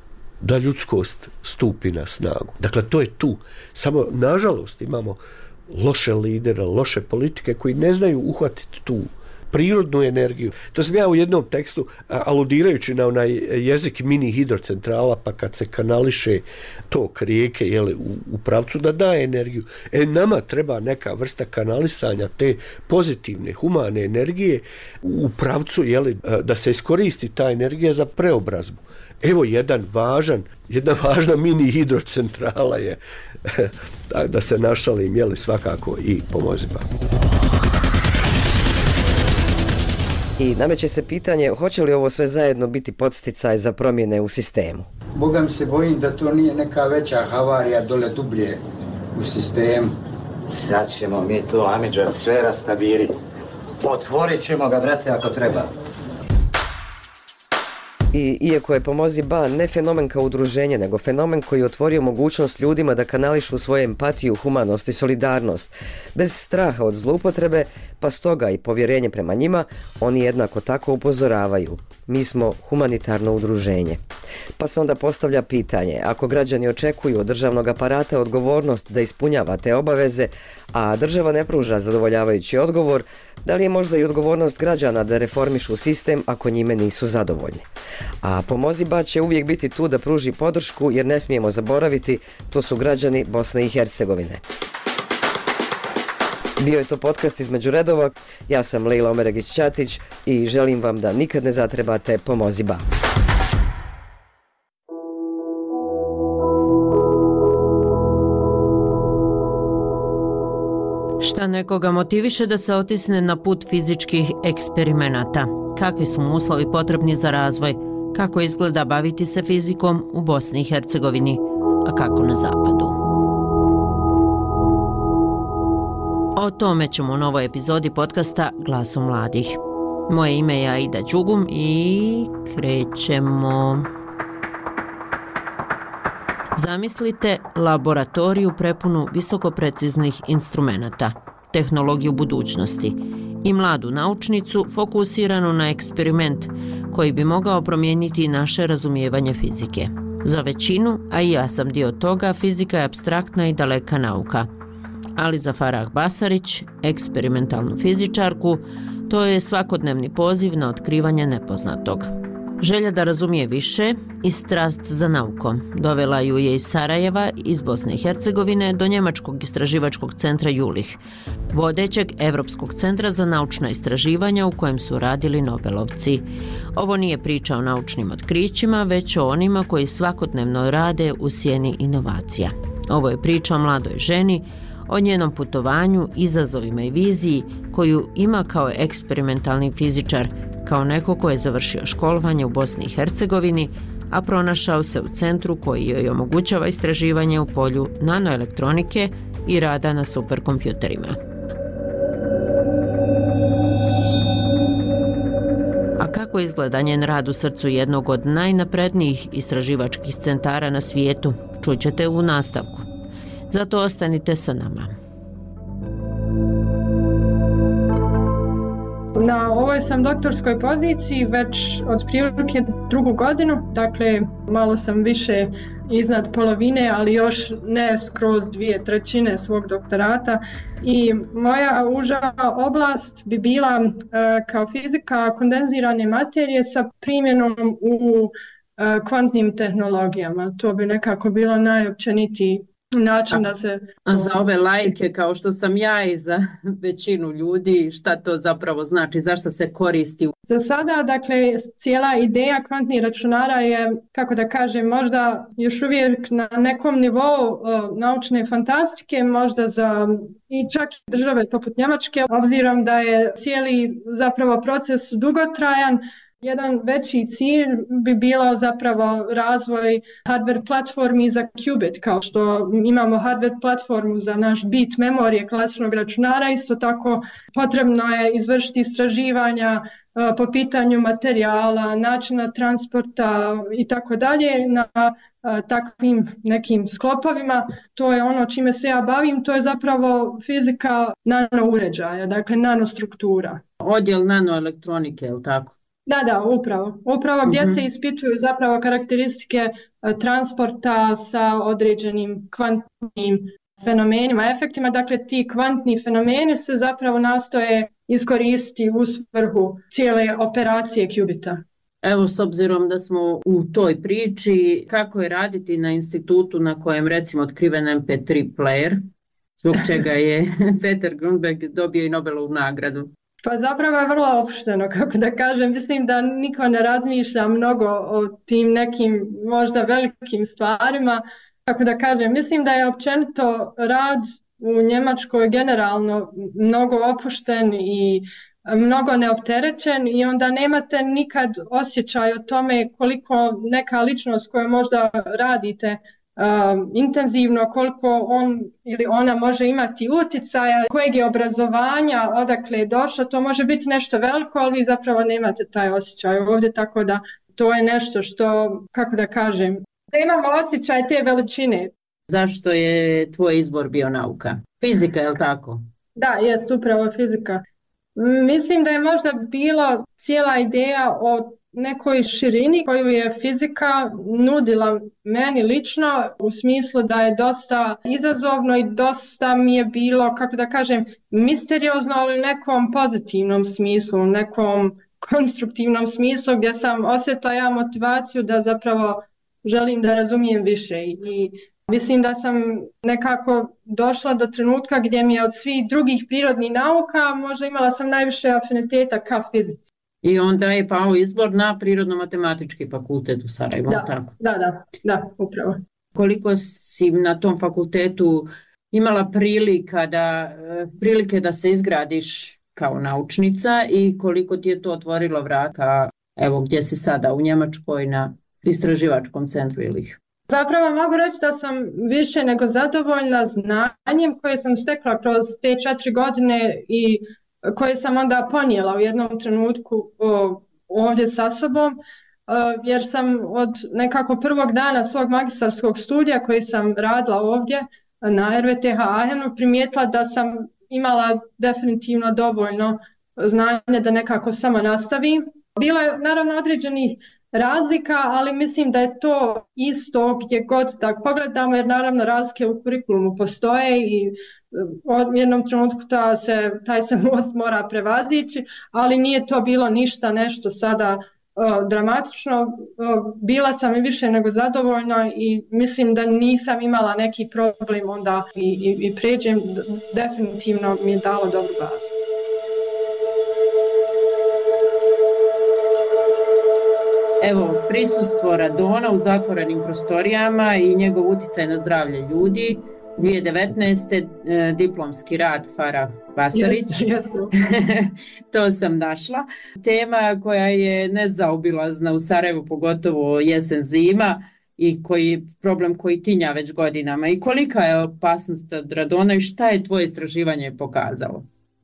da ljudskost stupi na snagu. Dakle, to je tu. Samo, nažalost, imamo loše lidere, loše politike koji ne znaju uhvatiti tu prirodnu energiju. To sam ja u jednom tekstu, aludirajući na onaj jezik mini hidrocentrala, pa kad se kanališe tok rijeke jeli, u, u pravcu da daje energiju. E, nama treba neka vrsta kanalisanja te pozitivne, humane energije u pravcu jeli, da se iskoristi ta energija za preobrazbu. Evo jedan važan, jedna važna mini hidrocentrala je, da se našalim, jeli, svakako i Pomozi Ba. I nameće se pitanje, hoće li ovo sve zajedno biti podsticaj za promjene u sistemu? Boga mi se bojim da to nije neka veća havarija dole dublje u sistemu. Sad ćemo mi to, Amidža, sve rastaviriti. Otvorit ćemo ga, brate, ako treba. I iako je Pomozi Ba ne fenomen kao udruženje, nego fenomen koji je otvorio mogućnost ljudima da kanališu svoju empatiju, humanost i solidarnost, bez straha od zloupotrebe, pa stoga i povjerenje prema njima, oni jednako tako upozoravaju. Mi smo humanitarno udruženje. Pa se onda postavlja pitanje, ako građani očekuju od državnog aparata odgovornost da ispunjava te obaveze, a država ne pruža zadovoljavajući odgovor, da li je možda i odgovornost građana da reformišu sistem ako njime nisu zadovoljni? A Pomozi Ba će uvijek biti tu da pruži podršku, jer ne smijemo zaboraviti, to su građani Bosne i Hercegovine. Bio je to podcast Između redova, ja sam Lejla Omeregić-Ćatić i želim vam da nikad ne zatrebate Pomozi Ba. Šta nekoga motiviše da se otisne na put fizičkih eksperimenata? Kakvi su mu uslovi potrebni za razvoj? Kako izgleda baviti se fizikom u Bosni i Hercegovini, a kako na zapadu? O tome ćemo u novoj epizodi podcasta Glasom mladih. Moje ime je Aida Đugum i krećemo. Zamislite laboratoriju prepunu visokopreciznih instrumenata, tehnologiju budućnosti i mladu naučnicu fokusiranu na eksperiment koji bi mogao promijeniti naše razumijevanje fizike. Za većinu, a i ja sam dio toga, fizika je apstraktna i daleka nauka. Ali za Farah Basarić, eksperimentalnu fizičarku, to je svakodnevni poziv na otkrivanje nepoznatog. Želja da razumije više i strast za naukom dovela ju je iz Sarajeva, iz Bosne i Hercegovine, do njemačkog istraživačkog centra Jülich, vodećeg Evropskog centra za naučna istraživanja u kojem su radili Nobelovci. Ovo nije priča o naučnim otkrićima, već o onima koji svakodnevno rade u sjeni inovacija. Ovo je priča o mladoj ženi, o njenom putovanju, izazovima i viziji koju ima kao eksperimentalni fizičar, kao neko ko je završio školovanje u Bosni i Hercegovini, a pronašao se u centru koji joj omogućava istraživanje u polju nanoelektronike i rada na superkompjuterima. A kako izgleda njen rad u srcu jednog od najnaprednijih istraživačkih centara na svijetu, čućete u nastavku. Zato ostanite sa nama. Na ovoj sam doktorskoj poziciji već otprilike drugu godinu, dakle malo sam više iznad polovine, ali još ne skroz dvije trećine svog doktorata. I moja uža oblast bi bila uh, kao fizika kondenzirane materije sa primjenom u uh, kvantnim tehnologijama. To bi nekako bilo najopćenitiji način da se... A za ove lajke kao što sam ja i za većinu ljudi, šta to zapravo znači, zašto se koristi? Za sada, dakle, cijela ideja kvantnih računara je, kako da kažem, možda još uvijek na nekom nivou uh, naučne fantastike, možda za i čak i države poput Njemačke, obzirom da je cijeli zapravo proces dugotrajan. Jedan veći cilj bi bilo zapravo razvoj hardware platformi za qubit, kao što imamo hardware platformu za naš bit memorije klasičnog računara, isto tako potrebno je izvršiti istraživanja po pitanju materijala, načina transporta i tako dalje na takvim nekim sklopovima. To je ono čime se ja bavim, to je zapravo fizika nanouređaja, dakle nanostruktura. Odjel nanoelektronike, je li tako? Da, da, upravo. Upravo gdje uh-huh. se ispituju zapravo karakteristike uh, transporta sa određenim kvantnim fenomenima, efektima. Dakle, ti kvantni fenomeni se zapravo nastoje iskoristiti u svrhu cijele operacije qubita. Evo, s obzirom da smo u toj priči, kako je raditi na institutu na kojem recimo otkriven em pe tri player, zbog čega je Peter Grunberg dobio i Nobelovu nagradu? Pa zapravo je vrlo opušteno, kako da kažem. Mislim da niko ne razmišlja mnogo o tim nekim možda velikim stvarima. Kako da kažem, mislim da je općenito rad u Njemačkoj generalno mnogo opušten i mnogo neopterećen i onda nemate nikad osjećaj o tome koliko neka ličnost koju možda radite um, intenzivno, koliko on ili ona može imati utjecaja, kojeg je obrazovanja, odakle je došlo, to može biti nešto veliko, ali vi zapravo nemate taj osjećaj ovdje, tako da to je nešto što, kako da kažem, da imamo osjećaj te veličine. Zašto je tvoj izbor bio nauka? Fizika, je li tako? Da, jest upravo fizika. Mislim da je možda bila cijela ideja o nekoj širini koju je fizika nudila meni lično, u smislu da je dosta izazovno i dosta mi je bilo, kako da kažem, misteriozno, ali u nekom pozitivnom smislu, u nekom konstruktivnom smislu gdje sam osjetila ja motivaciju da zapravo želim da razumijem više i mislim da sam nekako došla do trenutka gdje mi je od svih drugih prirodnih nauka možda imala sam najviše afiniteta ka fizici. I onda je pao izbor na Prirodno-matematički fakultet u Sarajevu, da, tako? Da, da, da, upravo. Koliko si na tom fakultetu imala prilika da, prilike da se izgradiš kao naučnica i koliko ti je to otvorilo vrata, evo gdje si sada u Njemačkoj na istraživačkom centru Ilih? Zapravo mogu reći da sam više nego zadovoljna znanjem koje sam stekla kroz te četiri godine i koje sam onda ponijela u jednom trenutku o, ovdje sa sobom, jer sam od nekako prvog dana svog magistarskog studija koji sam radila ovdje na R V T H Aachenu primijetila da sam imala definitivno dovoljno znanja da nekako sama nastavim. Bilo je naravno određenih razlika, ali mislim da je to isto gdje god da pogledamo, jer naravno razlike u kurikulumu postoje i u jednom trenutku ta se, taj se most mora prevazići, ali nije to bilo ništa nešto sada uh, dramatično. Uh, bila sam i više nego zadovoljna i mislim da nisam imala neki problem onda i, i, i pređem, definitivno mi je dalo dobru bazu. Evo, prisustvo Radona u zatvorenim prostorijama i njegov utjecaj na zdravlje ljudi. dvije tisuće devetnaeste. E, diplomski rad Farah Basarić. Yes, yes. To sam našla. Tema koja je nezaobilazna u Sarajevu, pogotovo jesen zima i koji, problem koji tinja već godinama. I kolika je opasnost od radona i šta je tvoje istraživanje pokazalo?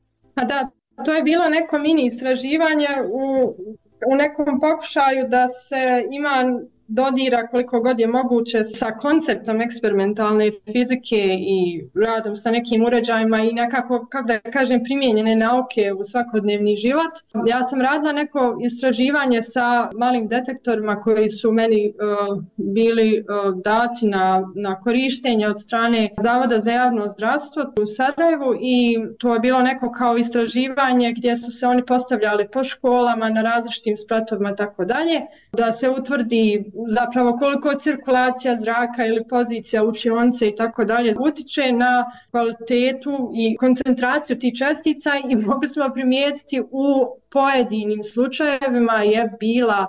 A da, to je bilo neko mini istraživanje u u nekom pokušaju da se ima dodira koliko god je moguće sa konceptom eksperimentalne fizike i radom sa nekim uređajima i nekako, kako da kažem, primijenjene nauke u svakodnevni život. Ja sam radila neko istraživanje sa malim detektorima koji su meni uh, bili uh, dati na, na korištenje od strane Zavoda za javno zdravstvo u Sarajevu i to je bilo neko kao istraživanje gdje su se oni postavljali po školama na različitim spratovima tako dalje, da se utvrdi zapravo koliko cirkulacija zraka ili pozicija učionice i tako dalje utiče na kvalitetu i koncentraciju tih čestica i mogli smo primijetiti u pojedinim slučajevima je bila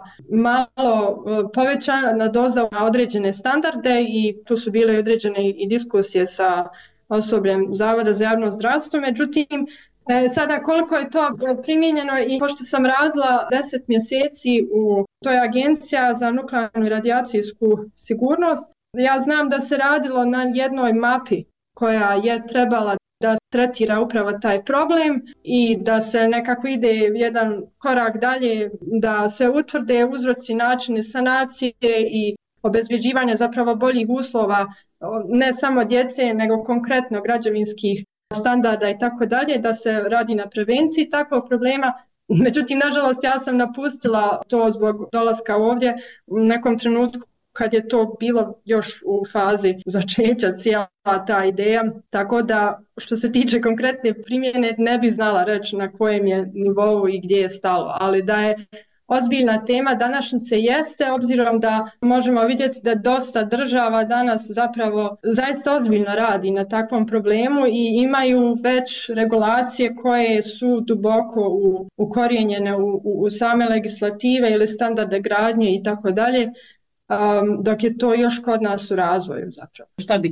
malo povećana doza na određene standarde i tu su bile određene i diskusije sa osobljem Zavoda za javno zdravstvo, međutim E, sada koliko je to primijenjeno i pošto sam radila deset mjeseci u toj agencija za nuklearnu i radijacijsku sigurnost, ja znam da se radilo na jednoj mapi koja je trebala da tretira upravo taj problem i da se nekako ide jedan korak dalje, da se utvrde uzroci, načini sanacije i obezbjeđivanja zapravo boljih uslova ne samo djece nego konkretno građevinskih standarda i tako dalje, da se radi na prevenciji takvog problema. Međutim, nažalost, ja sam napustila to zbog dolaska ovdje u nekom trenutku kad je to bilo još u fazi začeća cijela ta ideja. Tako da, što se tiče konkretne primjene, ne bi znala reći na kojem je nivou i gdje je stalo, ali da je ozbiljna tema današnjice jeste, obzirom da možemo vidjeti da dosta država danas zapravo zaista ozbiljno radi na takvom problemu i imaju već regulacije koje su duboko u, ukorijenjene u, u, u same legislative ili standarde gradnje i tako dalje, dok je to još kod nas u razvoju zapravo. Šta bi to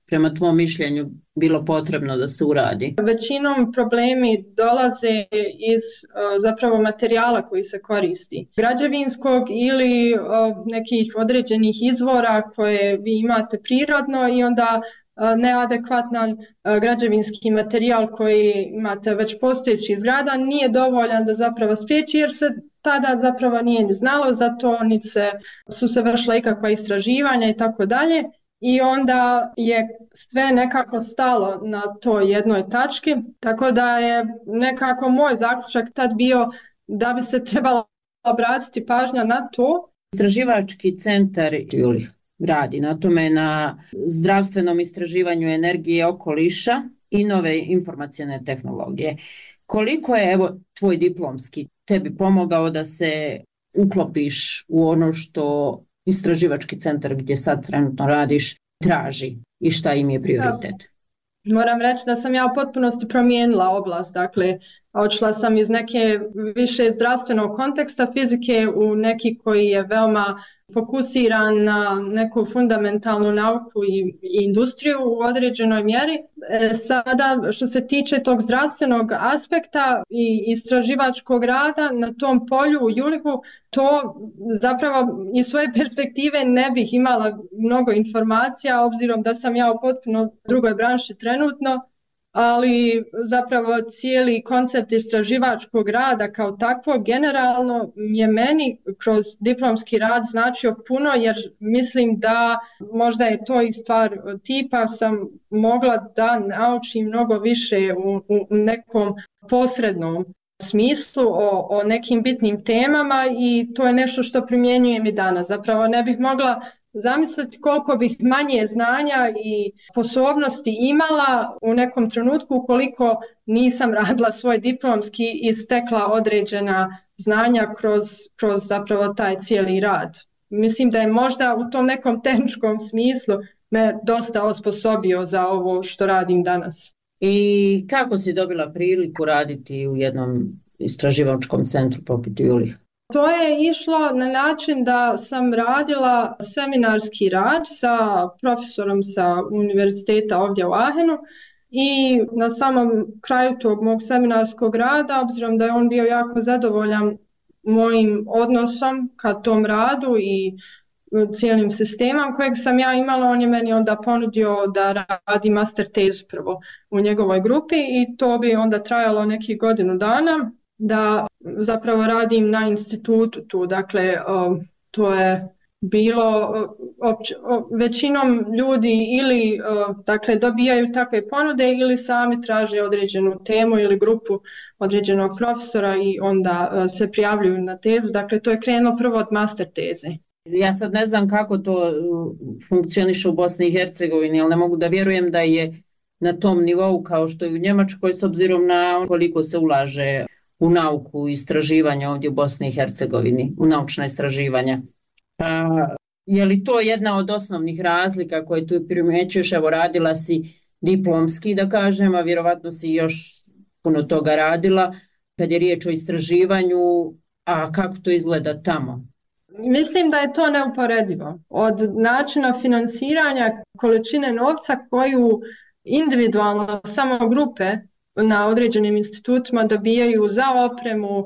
prema tvom mišljenju bilo potrebno da se uradi? Većinom problemi dolaze iz zapravo materijala koji se koristi. Građevinskog ili nekih određenih izvora koje vi imate prirodno i onda neadekvatan građevinski materijal koji imate već postojeći zgrada nije dovoljan da zapravo spriječi, jer se tada zapravo nije ni znalo za to, niti se, su se vršila ikakva istraživanja i tako dalje. I onda je sve nekako stalo na toj jednoj tački, tako da je nekako moj zaključak tad bio da bi se trebalo obratiti pažnja na to. Istraživački centar Julih radi na tome, na zdravstvenom istraživanju energije, okoliša i nove informacijne tehnologije. Koliko je, evo, tvoj diplomski tebi pomogao da se uklopiš u ono što istraživački centar gdje sad trenutno radiš traži i šta im je prioritet? Moram reći da sam ja u potpunosti promijenila oblast, dakle odšla sam iz neke više zdravstvenog konteksta fizike u neki koji je veoma fokusiran na neku fundamentalnu nauku i, i industriju u određenoj mjeri. E, sada što se tiče tog zdravstvenog aspekta i istraživačkog rada na tom polju u Julihu, to zapravo iz svoje perspektive ne bih imala mnogo informacija obzirom da sam ja u potpuno drugoj branši trenutno, ali zapravo cijeli koncept istraživačkog rada kao takvog generalno je meni kroz diplomski rad značio puno, jer mislim da možda je to i stvar tipa sam mogla da naučim mnogo više u, u nekom posrednom smislu o, o nekim bitnim temama i to je nešto što primjenjujem i danas. Zapravo ne bih mogla zamisliti koliko bih manje znanja i sposobnosti imala u nekom trenutku ukoliko nisam radila svoj diplomski i stekla određena znanja kroz, kroz zapravo taj cijeli rad. Mislim da je možda u tom nekom tehničkom smislu me dosta osposobio za ovo što radim danas. I kako si dobila priliku raditi u jednom istraživačkom centru poput Julih? To je išlo na način da sam radila seminarski rad sa profesorom sa univerziteta ovdje u Aachenu i na samom kraju tog mog seminarskog rada, obzirom da je on bio jako zadovoljan mojim odnosom ka tom radu i cijelim sistemom kojeg sam ja imala, on je meni onda ponudio da radi master tezu prvo u njegovoj grupi i to bi onda trajalo nekih godinu dana. Da zapravo radim na institutu tu, dakle to je bilo opće, većinom ljudi ili dakle dobijaju takve ponude ili sami traže određenu temu ili grupu određenog profesora i onda se prijavljuju na tezu, dakle to je krenulo prvo od master teze. Ja sad ne znam kako to funkcioniše u Bosni i Hercegovini, ali ne mogu da vjerujem da je na tom nivou kao što je u Njemačkoj s obzirom na koliko se ulaže u nauku i istraživanja ovdje u Bosni i Hercegovini, u naučna istraživanja. A, je li to jedna od osnovnih razlika koje tu primjećuješ? Evo, radila si diplomski, da kažem, a vjerovatno si još puno toga radila kad je riječ o istraživanju, a kako to izgleda tamo? Mislim da je to neuporedivo. Od načina finansiranja, količine novca koju individualno samo grupe na određenim institutima dobijaju za opremu,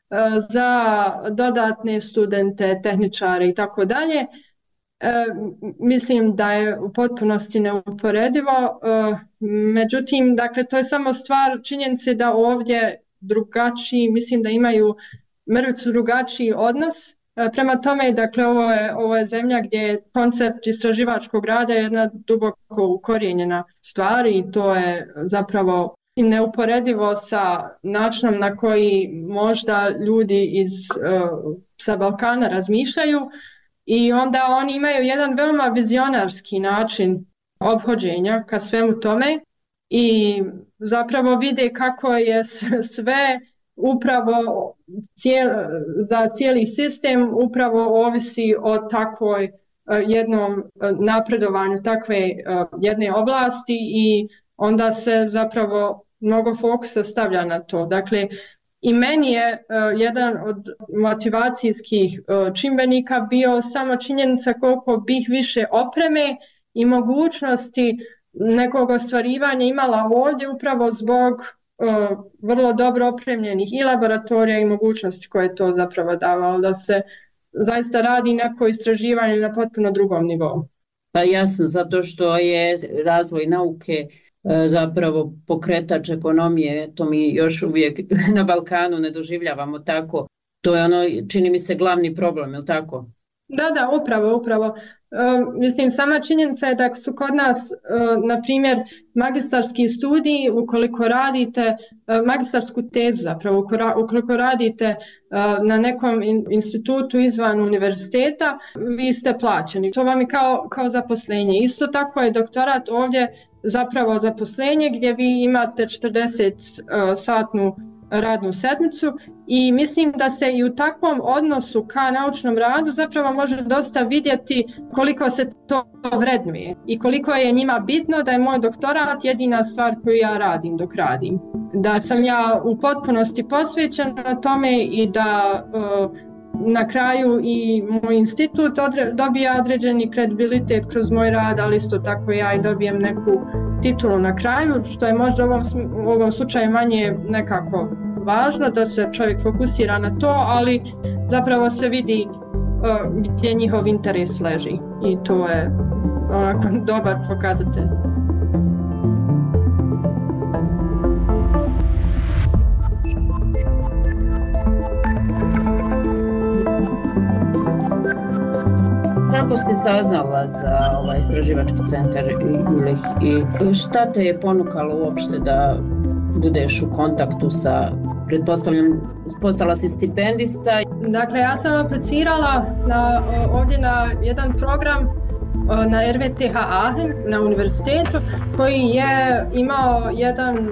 za dodatne studente, tehničare i tako dalje. Mislim da je u potpunosti neuporedivo. Međutim, dakle, to je samo stvar činjenice da ovdje drugačiji, mislim da imaju mrvicu drugačiji odnos. Prema tome, dakle, ovo je, ovo je zemlja gdje je koncept istraživačkog rada jedna duboko ukorijenjena stvar i to je zapravo neuporedivo sa načinom na koji možda ljudi iz, uh, sa Balkana razmišljaju i onda oni imaju jedan veoma vizionarski način ophođenja ka svemu tome i zapravo vide kako je sve upravo cijel, za cijeli sistem upravo ovisi o takvoj uh, jednom napredovanju takve uh, jedne oblasti i onda se zapravo mnogo fokusa stavlja na to. Dakle, i meni je uh, jedan od motivacijskih uh, čimbenika bio samo činjenica koliko bih više opreme i mogućnosti nekog ostvarivanja imala ovdje upravo zbog uh, vrlo dobro opremljenih i laboratorija i mogućnosti koje je to zapravo davalo, da se zaista radi neko istraživanje na potpuno drugom nivou. Pa jasno, zato što je razvoj nauke zapravo pokretač ekonomije, to mi još uvijek na Balkanu ne doživljavamo tako. To je ono, čini mi se, glavni problem, je li tako? Da, da, upravo, upravo. Uh, mislim, sama činjenica je da su kod nas, uh, na primjer, magistarski studiji, ukoliko radite, uh, magistarsku tezu zapravo, ukoliko radite uh, na nekom in, institutu izvan univerziteta, vi ste plaćeni. To vam je kao, kao zaposlenje. Isto tako je doktorat ovdje zapravo zaposlenje gdje vi imate četrdeset uh, satnu radnu sedmicu i mislim da se i u takvom odnosu ka naučnom radu zapravo može dosta vidjeti koliko se to vrednuje i koliko je njima bitno da je moj doktorat jedina stvar koju ja radim dok radim. Da sam ja u potpunosti posvećena tome i da uh, na kraju i moj institut odre, dobija određeni kredibilitet kroz moj rad, ali isto tako ja i dobijem neku titulu na kraju, što je možda u ovom, u ovom slučaju manje nekako važno, da se čovjek fokusira na to, ali zapravo se vidi uh, gdje njihov interes leži i to je onako dobar pokazatelj. Kako si saznala za ovaj istraživački centar Jüllich i šta te je ponukalo uopšte da budeš u kontaktu sa, pretpostavljam, postala si stipendista? Dakle, ja sam aplicirala na, ovdje na jedan program na R W T H Aachen na univerzitetu koji je imao jedan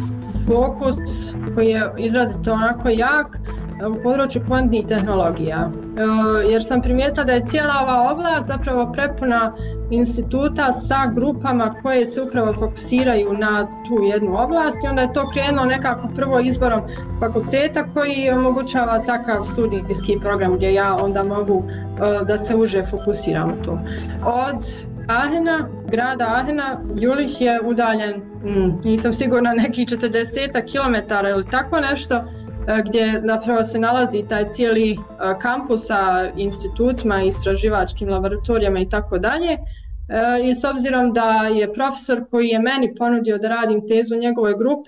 fokus koji je izrazito onako jak u području kvantnih tehnologija, jer sam primijetila da je cijela ova oblast zapravo prepuna instituta sa grupama koje se upravo fokusiraju na tu jednu oblast i onda je to krenulo nekako prvo izborom fakulteta koji omogućava takav studijski program gdje ja onda mogu da se uže fokusiram u to. Od Aachena, grada Aachena, Jülich je udaljen, mm, nisam sigurna, nekih četrdeset kilometara ili tako nešto, gdje napravo se nalazi taj cijeli kampus sa institutima, istraživačkim laboratorijama i tako dalje. I s obzirom da je profesor koji je meni ponudio da radim tezu u njegovoj grupi,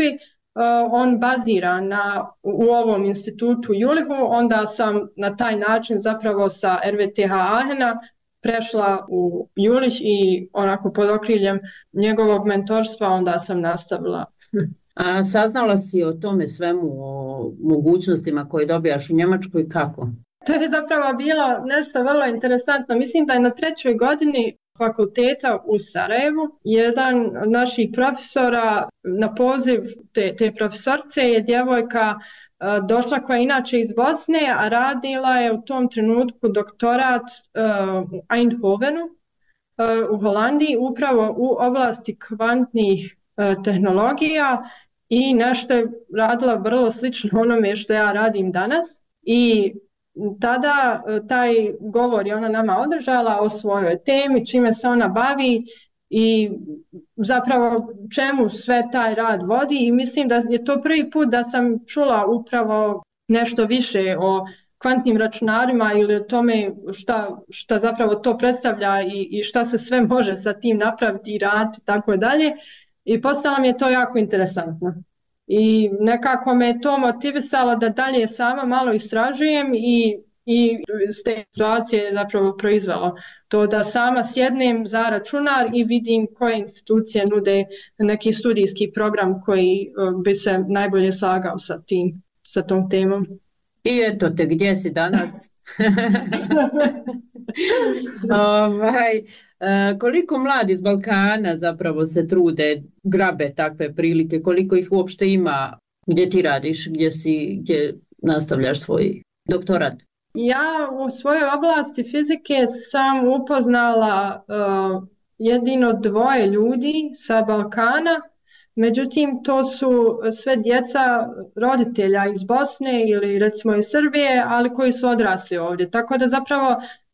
on bazira na, u ovom institutu Jülichu, onda sam na taj način zapravo sa R W T H Aachena prešla u Jülich i onako pod okriljem njegovog mentorstva onda sam nastavila. A saznala si o tome svemu, o mogućnostima koje dobijaš u Njemačkoj, kako? To je zapravo bilo nešto vrlo interesantno. Mislim da je na trećoj godini fakulteta u Sarajevu jedan od naših profesora na poziv te, te profesorce je djevojka uh, došla koja je inače iz Bosne, a radila je u tom trenutku doktorat uh, u Eindhovenu uh, u Holandiji upravo u oblasti kvantnih uh, tehnologija i nešto je radila vrlo slično onome što ja radim danas i tada taj govor je ona nama održala o svojoj temi, čime se ona bavi i zapravo čemu sve taj rad vodi i mislim da je to prvi put da sam čula upravo nešto više o kvantnim računarima ili o tome šta, šta zapravo to predstavlja i, i šta se sve može sa tim napraviti i raditi i tako dalje. I postalo mi je to jako interesantno. I nekako me to motivisalo da dalje sama malo istražujem i, i s te situacije je zapravo proizvelo to da sama sjednem za računar i vidim koje institucije nude neki studijski program koji bi se najbolje slagao sa, tim, sa tom temom. I eto te, gdje si danas? ovaj... Uh, koliko mladi iz Balkana zapravo se trude, grabe takve prilike, koliko ih uopšte ima, gdje ti radiš, gdje si, gdje nastavljaš svoj doktorat? Ja u svojoj oblasti fizike sam upoznala uh, jedino dvoje ljudi sa Balkana, međutim to su sve djeca roditelja iz Bosne ili recimo iz Srbije, ali koji su odrasli ovdje, tako da zapravo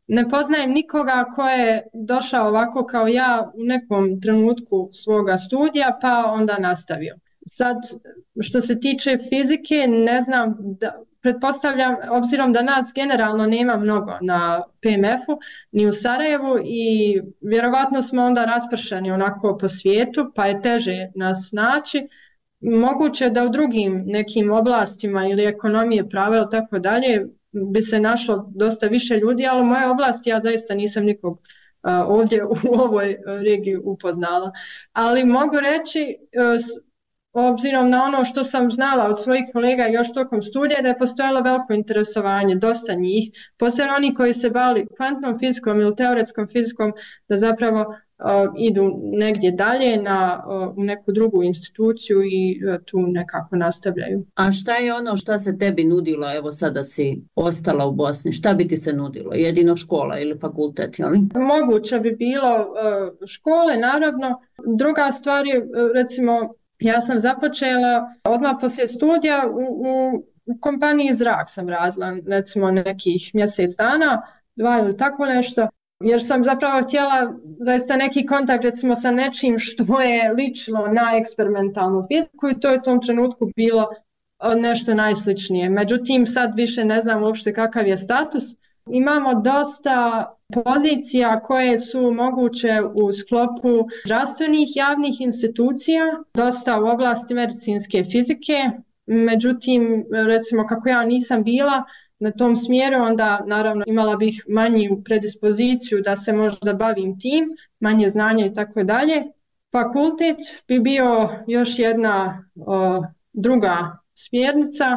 ne poznajem nikoga ko je došao ovako kao ja u nekom trenutku svoga studija pa onda nastavio. Sad, što se tiče fizike, ne znam, da, pretpostavljam, obzirom da nas generalno nema mnogo na P M F-u, ni u Sarajevu i vjerovatno smo onda raspršani onako po svijetu, pa je teže nas naći. Moguće da u drugim nekim oblastima ili ekonomije, prava ili tako dalje bi se našlo dosta više ljudi, ali u mojoj oblasti ja zaista nisam nikog uh, ovdje u ovoj regiji upoznala. Ali mogu reći, uh, obzirom na ono što sam znala od svojih kolega još tokom studija, da je postojalo veliko interesovanje, dosta njih, posebno oni koji se bavili kvantnom fizikom ili teoretskom fizikom, da zapravo uh, idu negdje dalje na, uh, u neku drugu instituciju i uh, tu nekako nastavljaju. A šta je ono što se tebi nudilo, evo sada si ostala u Bosni, šta bi ti se nudilo? Jedino škola ili fakultet, jel? Moguće bi bilo uh, škole, naravno. Druga stvar je, uh, recimo, ja sam započela odmah poslije studija u, u, u kompaniji Zrak sam radila, recimo nekih mjesec dana, dva ili tako nešto, jer sam zapravo htjela zaista neki kontakt recimo sa nečim što je ličilo na eksperimentalnu fiziku i to je u tom trenutku bilo nešto najsličnije. Međutim, sad više ne znam uopšte kakav je status. Imamo dosta pozicija koje su moguće u sklopu zdravstvenih javnih institucija, dosta u oblasti medicinske fizike, međutim, recimo kako ja nisam bila na tom smjeru, onda naravno imala bih manju predispoziciju da se možda bavim tim, manje znanja i tako dalje. Fakultet bi bio još jedna o, druga smjernica,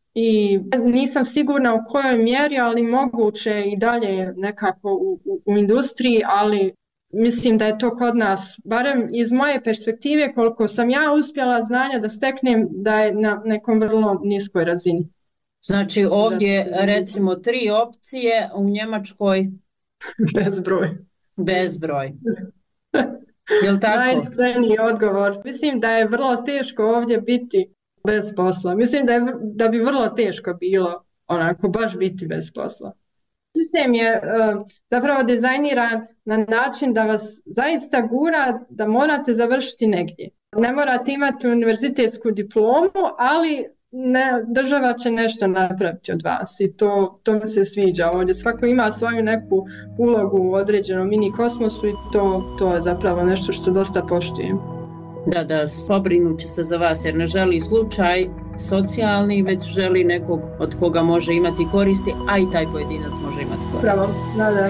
i nisam sigurna u kojoj mjeri, ali moguće i dalje nekako u, u, u industriji, ali mislim da je to kod nas, barem iz moje perspektive, koliko sam ja uspjela znanja da steknem, da je na nekom vrlo niskoj razini. Znači ovdje recimo tri opcije, u Njemačkoj? Bezbroj. Bezbroj. Jel tako? Najiskreniji odgovor. Mislim da je vrlo teško ovdje biti bez posla. Mislim da, je, da bi vrlo teško bilo onako baš biti bez posla. Sistem je uh, zapravo dizajniran na način da vas zaista gura da morate završiti negdje. Ne morate imati univerzitetsku diplomu, ali ne, država će nešto napraviti od vas i to, to mi se sviđa ovdje. Svako ima svoju neku ulogu u određenom mini kosmosu i to, to je zapravo nešto što dosta poštujem. Da, da, pobrinuće se za vas jer ne želi slučaj socijalni, već želi nekog od koga može imati koristi, a i taj pojedinac može imati koristi. Pravo, da, da.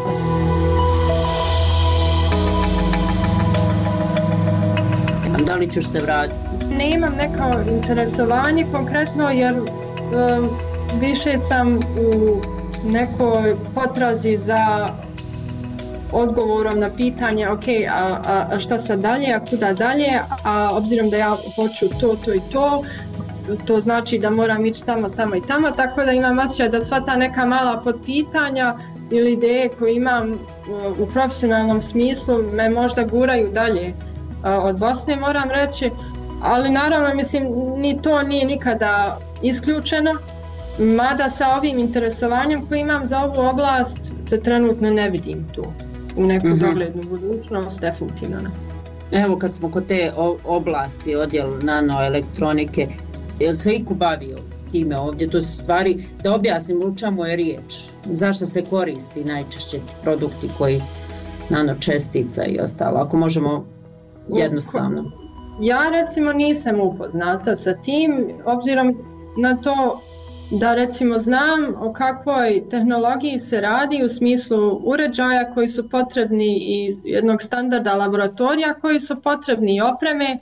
Da li ćeš se vratiti? Nemam neko interesovanje konkretno jer um, više sam u nekoj potrazi za odgovorom na pitanje ok, a, a, a šta sad dalje, a kuda dalje, a obzirom da ja hoću to, to i to, to znači da moram ići tamo, tamo i tamo, tako da imam osjećaj da sva ta neka mala podpitanja ili ideje koje imam u profesionalnom smislu me možda guraju dalje od Bosne, moram reći, ali naravno mislim ni to nije nikada isključeno, mada sa ovim interesovanjem koje imam za ovu oblast se trenutno ne vidim tu u neku mm-hmm. doglednu budućnost, definitivno. Evo kad smo kod te oblasti, odjel nanoelektronike, je li se iko bavio time ovdje? To su stvari, da objasnim u čemu je riječ, zašto se koristi najčešće produkti koji nanočestica i ostalo, ako možemo jednostavno. Ja recimo nisam upoznata sa tim, obzirom na to da recimo znam o kakvoj tehnologiji se radi u smislu uređaja koji su potrebni i jednog standarda laboratorija koji su potrebni i opreme.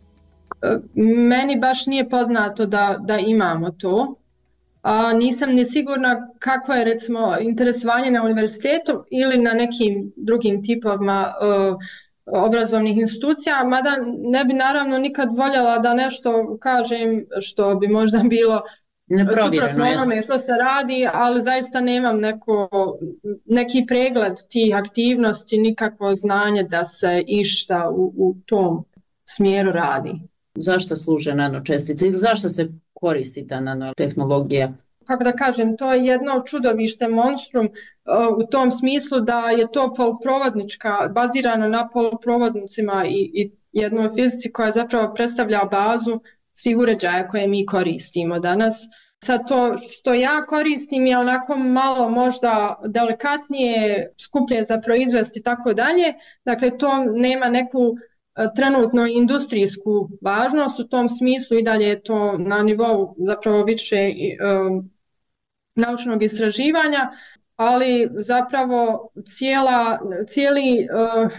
Meni baš nije poznato da, da imamo to. A nisam ni sigurna kakvo je recimo interesovanje na univerzitetu ili na nekim drugim tipovima uh, obrazovnih institucija, mada ne bi naravno nikad voljela da nešto kažem što bi možda bilo suprotno onome što se radi, ali zaista nemam neko, neki pregled tih aktivnosti, nikakvo znanje da se išta u, u tom smjeru radi. Zašto služe nanočestice ili zašto se koristi ta nanotehnologija? Kako da kažem, to je jedno čudovište, monstrum u tom smislu da je to poluprovodnička, bazirano na poluprovodnicima i, i jednoj fizici koja zapravo predstavlja bazu svih uređaja koje mi koristimo danas. Sad to što ja koristim je onako malo možda delikatnije, skuplje za proizvesti i tako dalje. Dakle, to nema neku trenutno industrijsku važnost, u tom smislu i dalje je to na nivou zapravo više um, naučnog istraživanja, ali zapravo cijela, cijeli uh,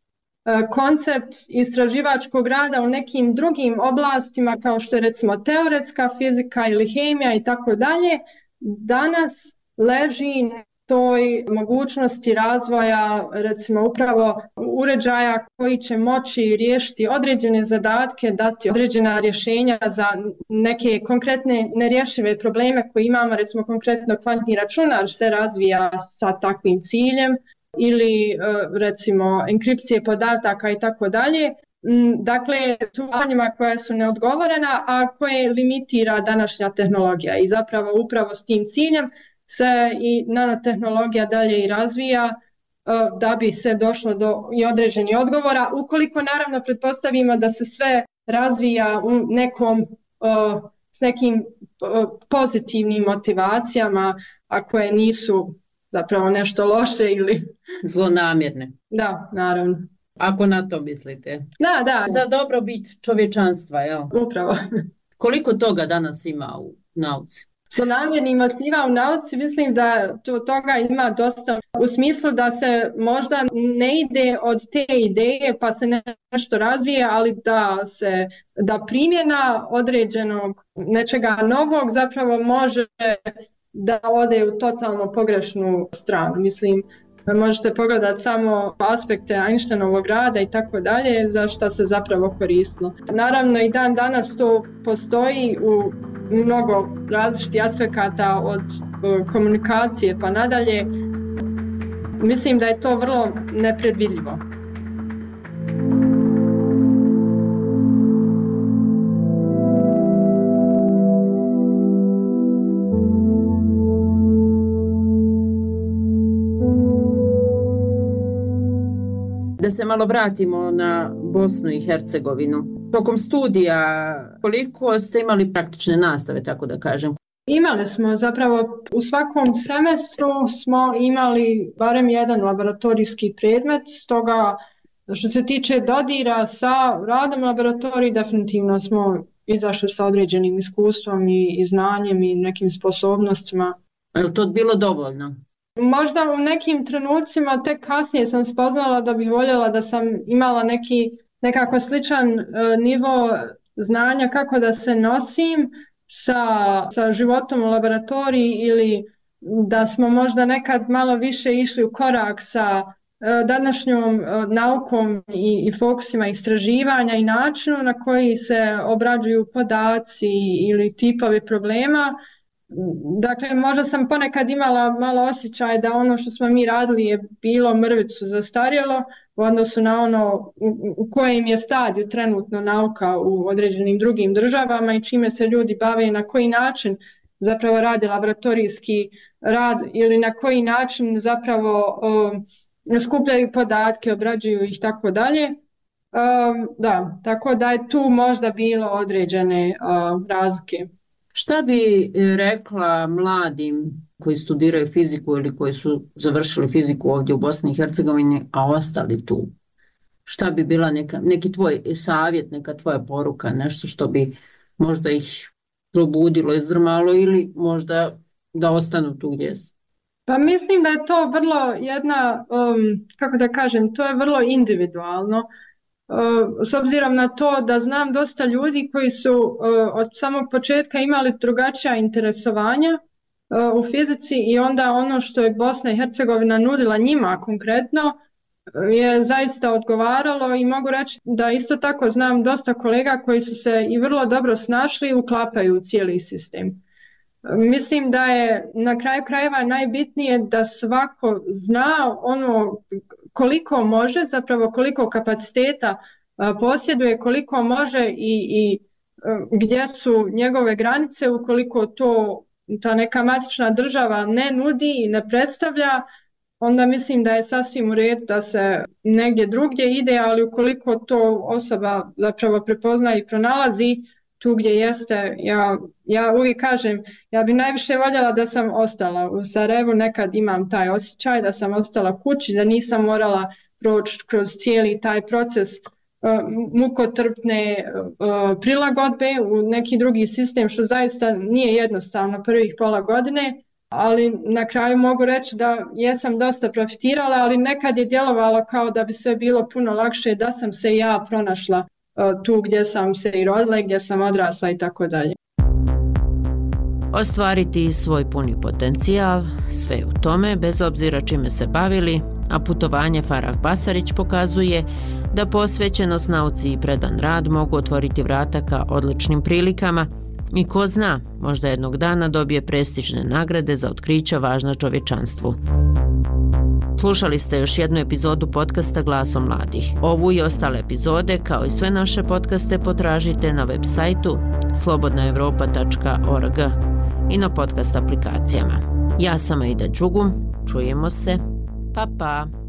koncept istraživačkog rada u nekim drugim oblastima kao što je recimo teoretska fizika ili hemija i tako dalje, danas leži na toj mogućnosti razvoja recimo upravo uređaja koji će moći riješiti određene zadatke, dati određena rješenja za neke konkretne nerješive probleme koje imamo, recimo konkretno kvantni računar se razvija sa takvim ciljem, ili recimo enkripcije podataka i tako dalje. Dakle, pitanjima koja su neodgovorena, a koje limitira današnja tehnologija i zapravo upravo s tim ciljem se i nanotehnologija dalje i razvija da bi se došlo do i određenih odgovora, ukoliko naravno pretpostavimo da se sve razvija u nekom, s nekim pozitivnim motivacijama, a koje nisu zapravo nešto loše ili zlonamjerne. Da, naravno. Ako na to mislite. Da, da. Za dobrobit čovječanstva, jel? Upravo. Koliko toga danas ima u nauci? Zlonamjernih motiva u nauci mislim da to, toga ima dosta u smislu da se možda ne ide od te ideje pa se nešto razvije, ali da se da primjena određenog nečega novog zapravo može da ode u totalno pogrešnu stranu. Mislim, možete pogledati samo aspekte Einsteinovog rada i tako dalje, za što se zapravo koristilo. Naravno i dan danas to postoji u mnogo različitih aspekata od komunikacije pa nadalje. Mislim da je to vrlo nepredvidljivo. Da se malo vratimo na Bosnu i Hercegovinu. Tokom studija koliko ste imali praktične nastave, tako da kažem? Imali smo zapravo u svakom semestru smo imali barem jedan laboratorijski predmet, stoga što se tiče dodira sa radom laboratoriji definitivno smo izašli sa određenim iskustvom i, i znanjem i nekim sposobnostima. Je li to bilo dovoljno? Možda u nekim trenucima tek kasnije sam spoznala da bih voljela da sam imala neki nekako sličan uh, nivo znanja kako da se nosim sa, sa životom u laboratoriji ili da smo možda nekad malo više išli u korak sa uh, današnjom uh, naukom i, i fokusima istraživanja i načinu na koji se obrađuju podaci ili tipovi problema. Dakle, možda sam ponekad imala malo osjećaj da ono što smo mi radili je bilo mrvicu zastarjelo u odnosu na ono u, u kojem je stadiju trenutno nauka u određenim drugim državama i čime se ljudi bave i na koji način zapravo rade laboratorijski rad ili na koji način zapravo um, skupljaju podatke, obrađuju ih tako dalje. Um, da, tako da je tu možda bilo određene uh, razlike. Šta bi rekla mladim koji studiraju fiziku ili koji su završili fiziku ovdje u Bosni i Hercegovini, a ostali tu? Šta bi bila neka, neki tvoj savjet, neka tvoja poruka, nešto što bi možda ih probudilo, izdrmalo ili možda da ostanu tu gdje su? Pa mislim da je to vrlo jedna, um, kako da kažem, to je vrlo individualno. S obzirom na to da znam dosta ljudi koji su uh, od samog početka imali drugačija interesovanja uh, u fizici i onda ono što je Bosna i Hercegovina nudila njima konkretno uh, je zaista odgovaralo i mogu reći da isto tako znam dosta kolega koji su se i vrlo dobro snašli i uklapaju u cijeli sistem. Uh, mislim da je na kraju krajeva najbitnije da svako zna ono koliko može, zapravo koliko kapaciteta a, posjeduje, koliko može i, i a, gdje su njegove granice ukoliko to ta neka matična država ne nudi i ne predstavlja onda mislim da je sasvim u redu da se negdje drugdje ide, ali ukoliko to osoba zapravo prepozna i pronalazi tu gdje jeste, ja, ja uvijek kažem, ja bi najviše voljela da sam ostala u Sarajevu, nekad imam taj osjećaj da sam ostala kući, da nisam morala proći kroz cijeli taj proces uh, mukotrpne uh, prilagodbe u neki drugi sistem, što zaista nije jednostavno prvih pola godine, ali na kraju mogu reći da jesam dosta profitirala, ali nekad je djelovalo kao da bi sve bilo puno lakše da sam se ja pronašla uh, tu gdje sam se i rodila i gdje sam odrasla i tako dalje. Ostvariti svoj puni potencijal, sve u tome, bez obzira čime se bavili, a putovanje Farah Basarić pokazuje da posvećenost nauci i predan rad mogu otvoriti vrata ka odličnim prilikama i ko zna, možda jednog dana dobije prestižne nagrade za otkrića važna čovječanstvu. Slušali ste još jednu epizodu podcasta Glasom mladih. Ovu i ostale epizode, kao i sve naše podcaste, potražite na web sajtu slobodna europa tačka org i na podcast aplikacijama. Ja sam Aida Đugum, čujemo se, pa pa!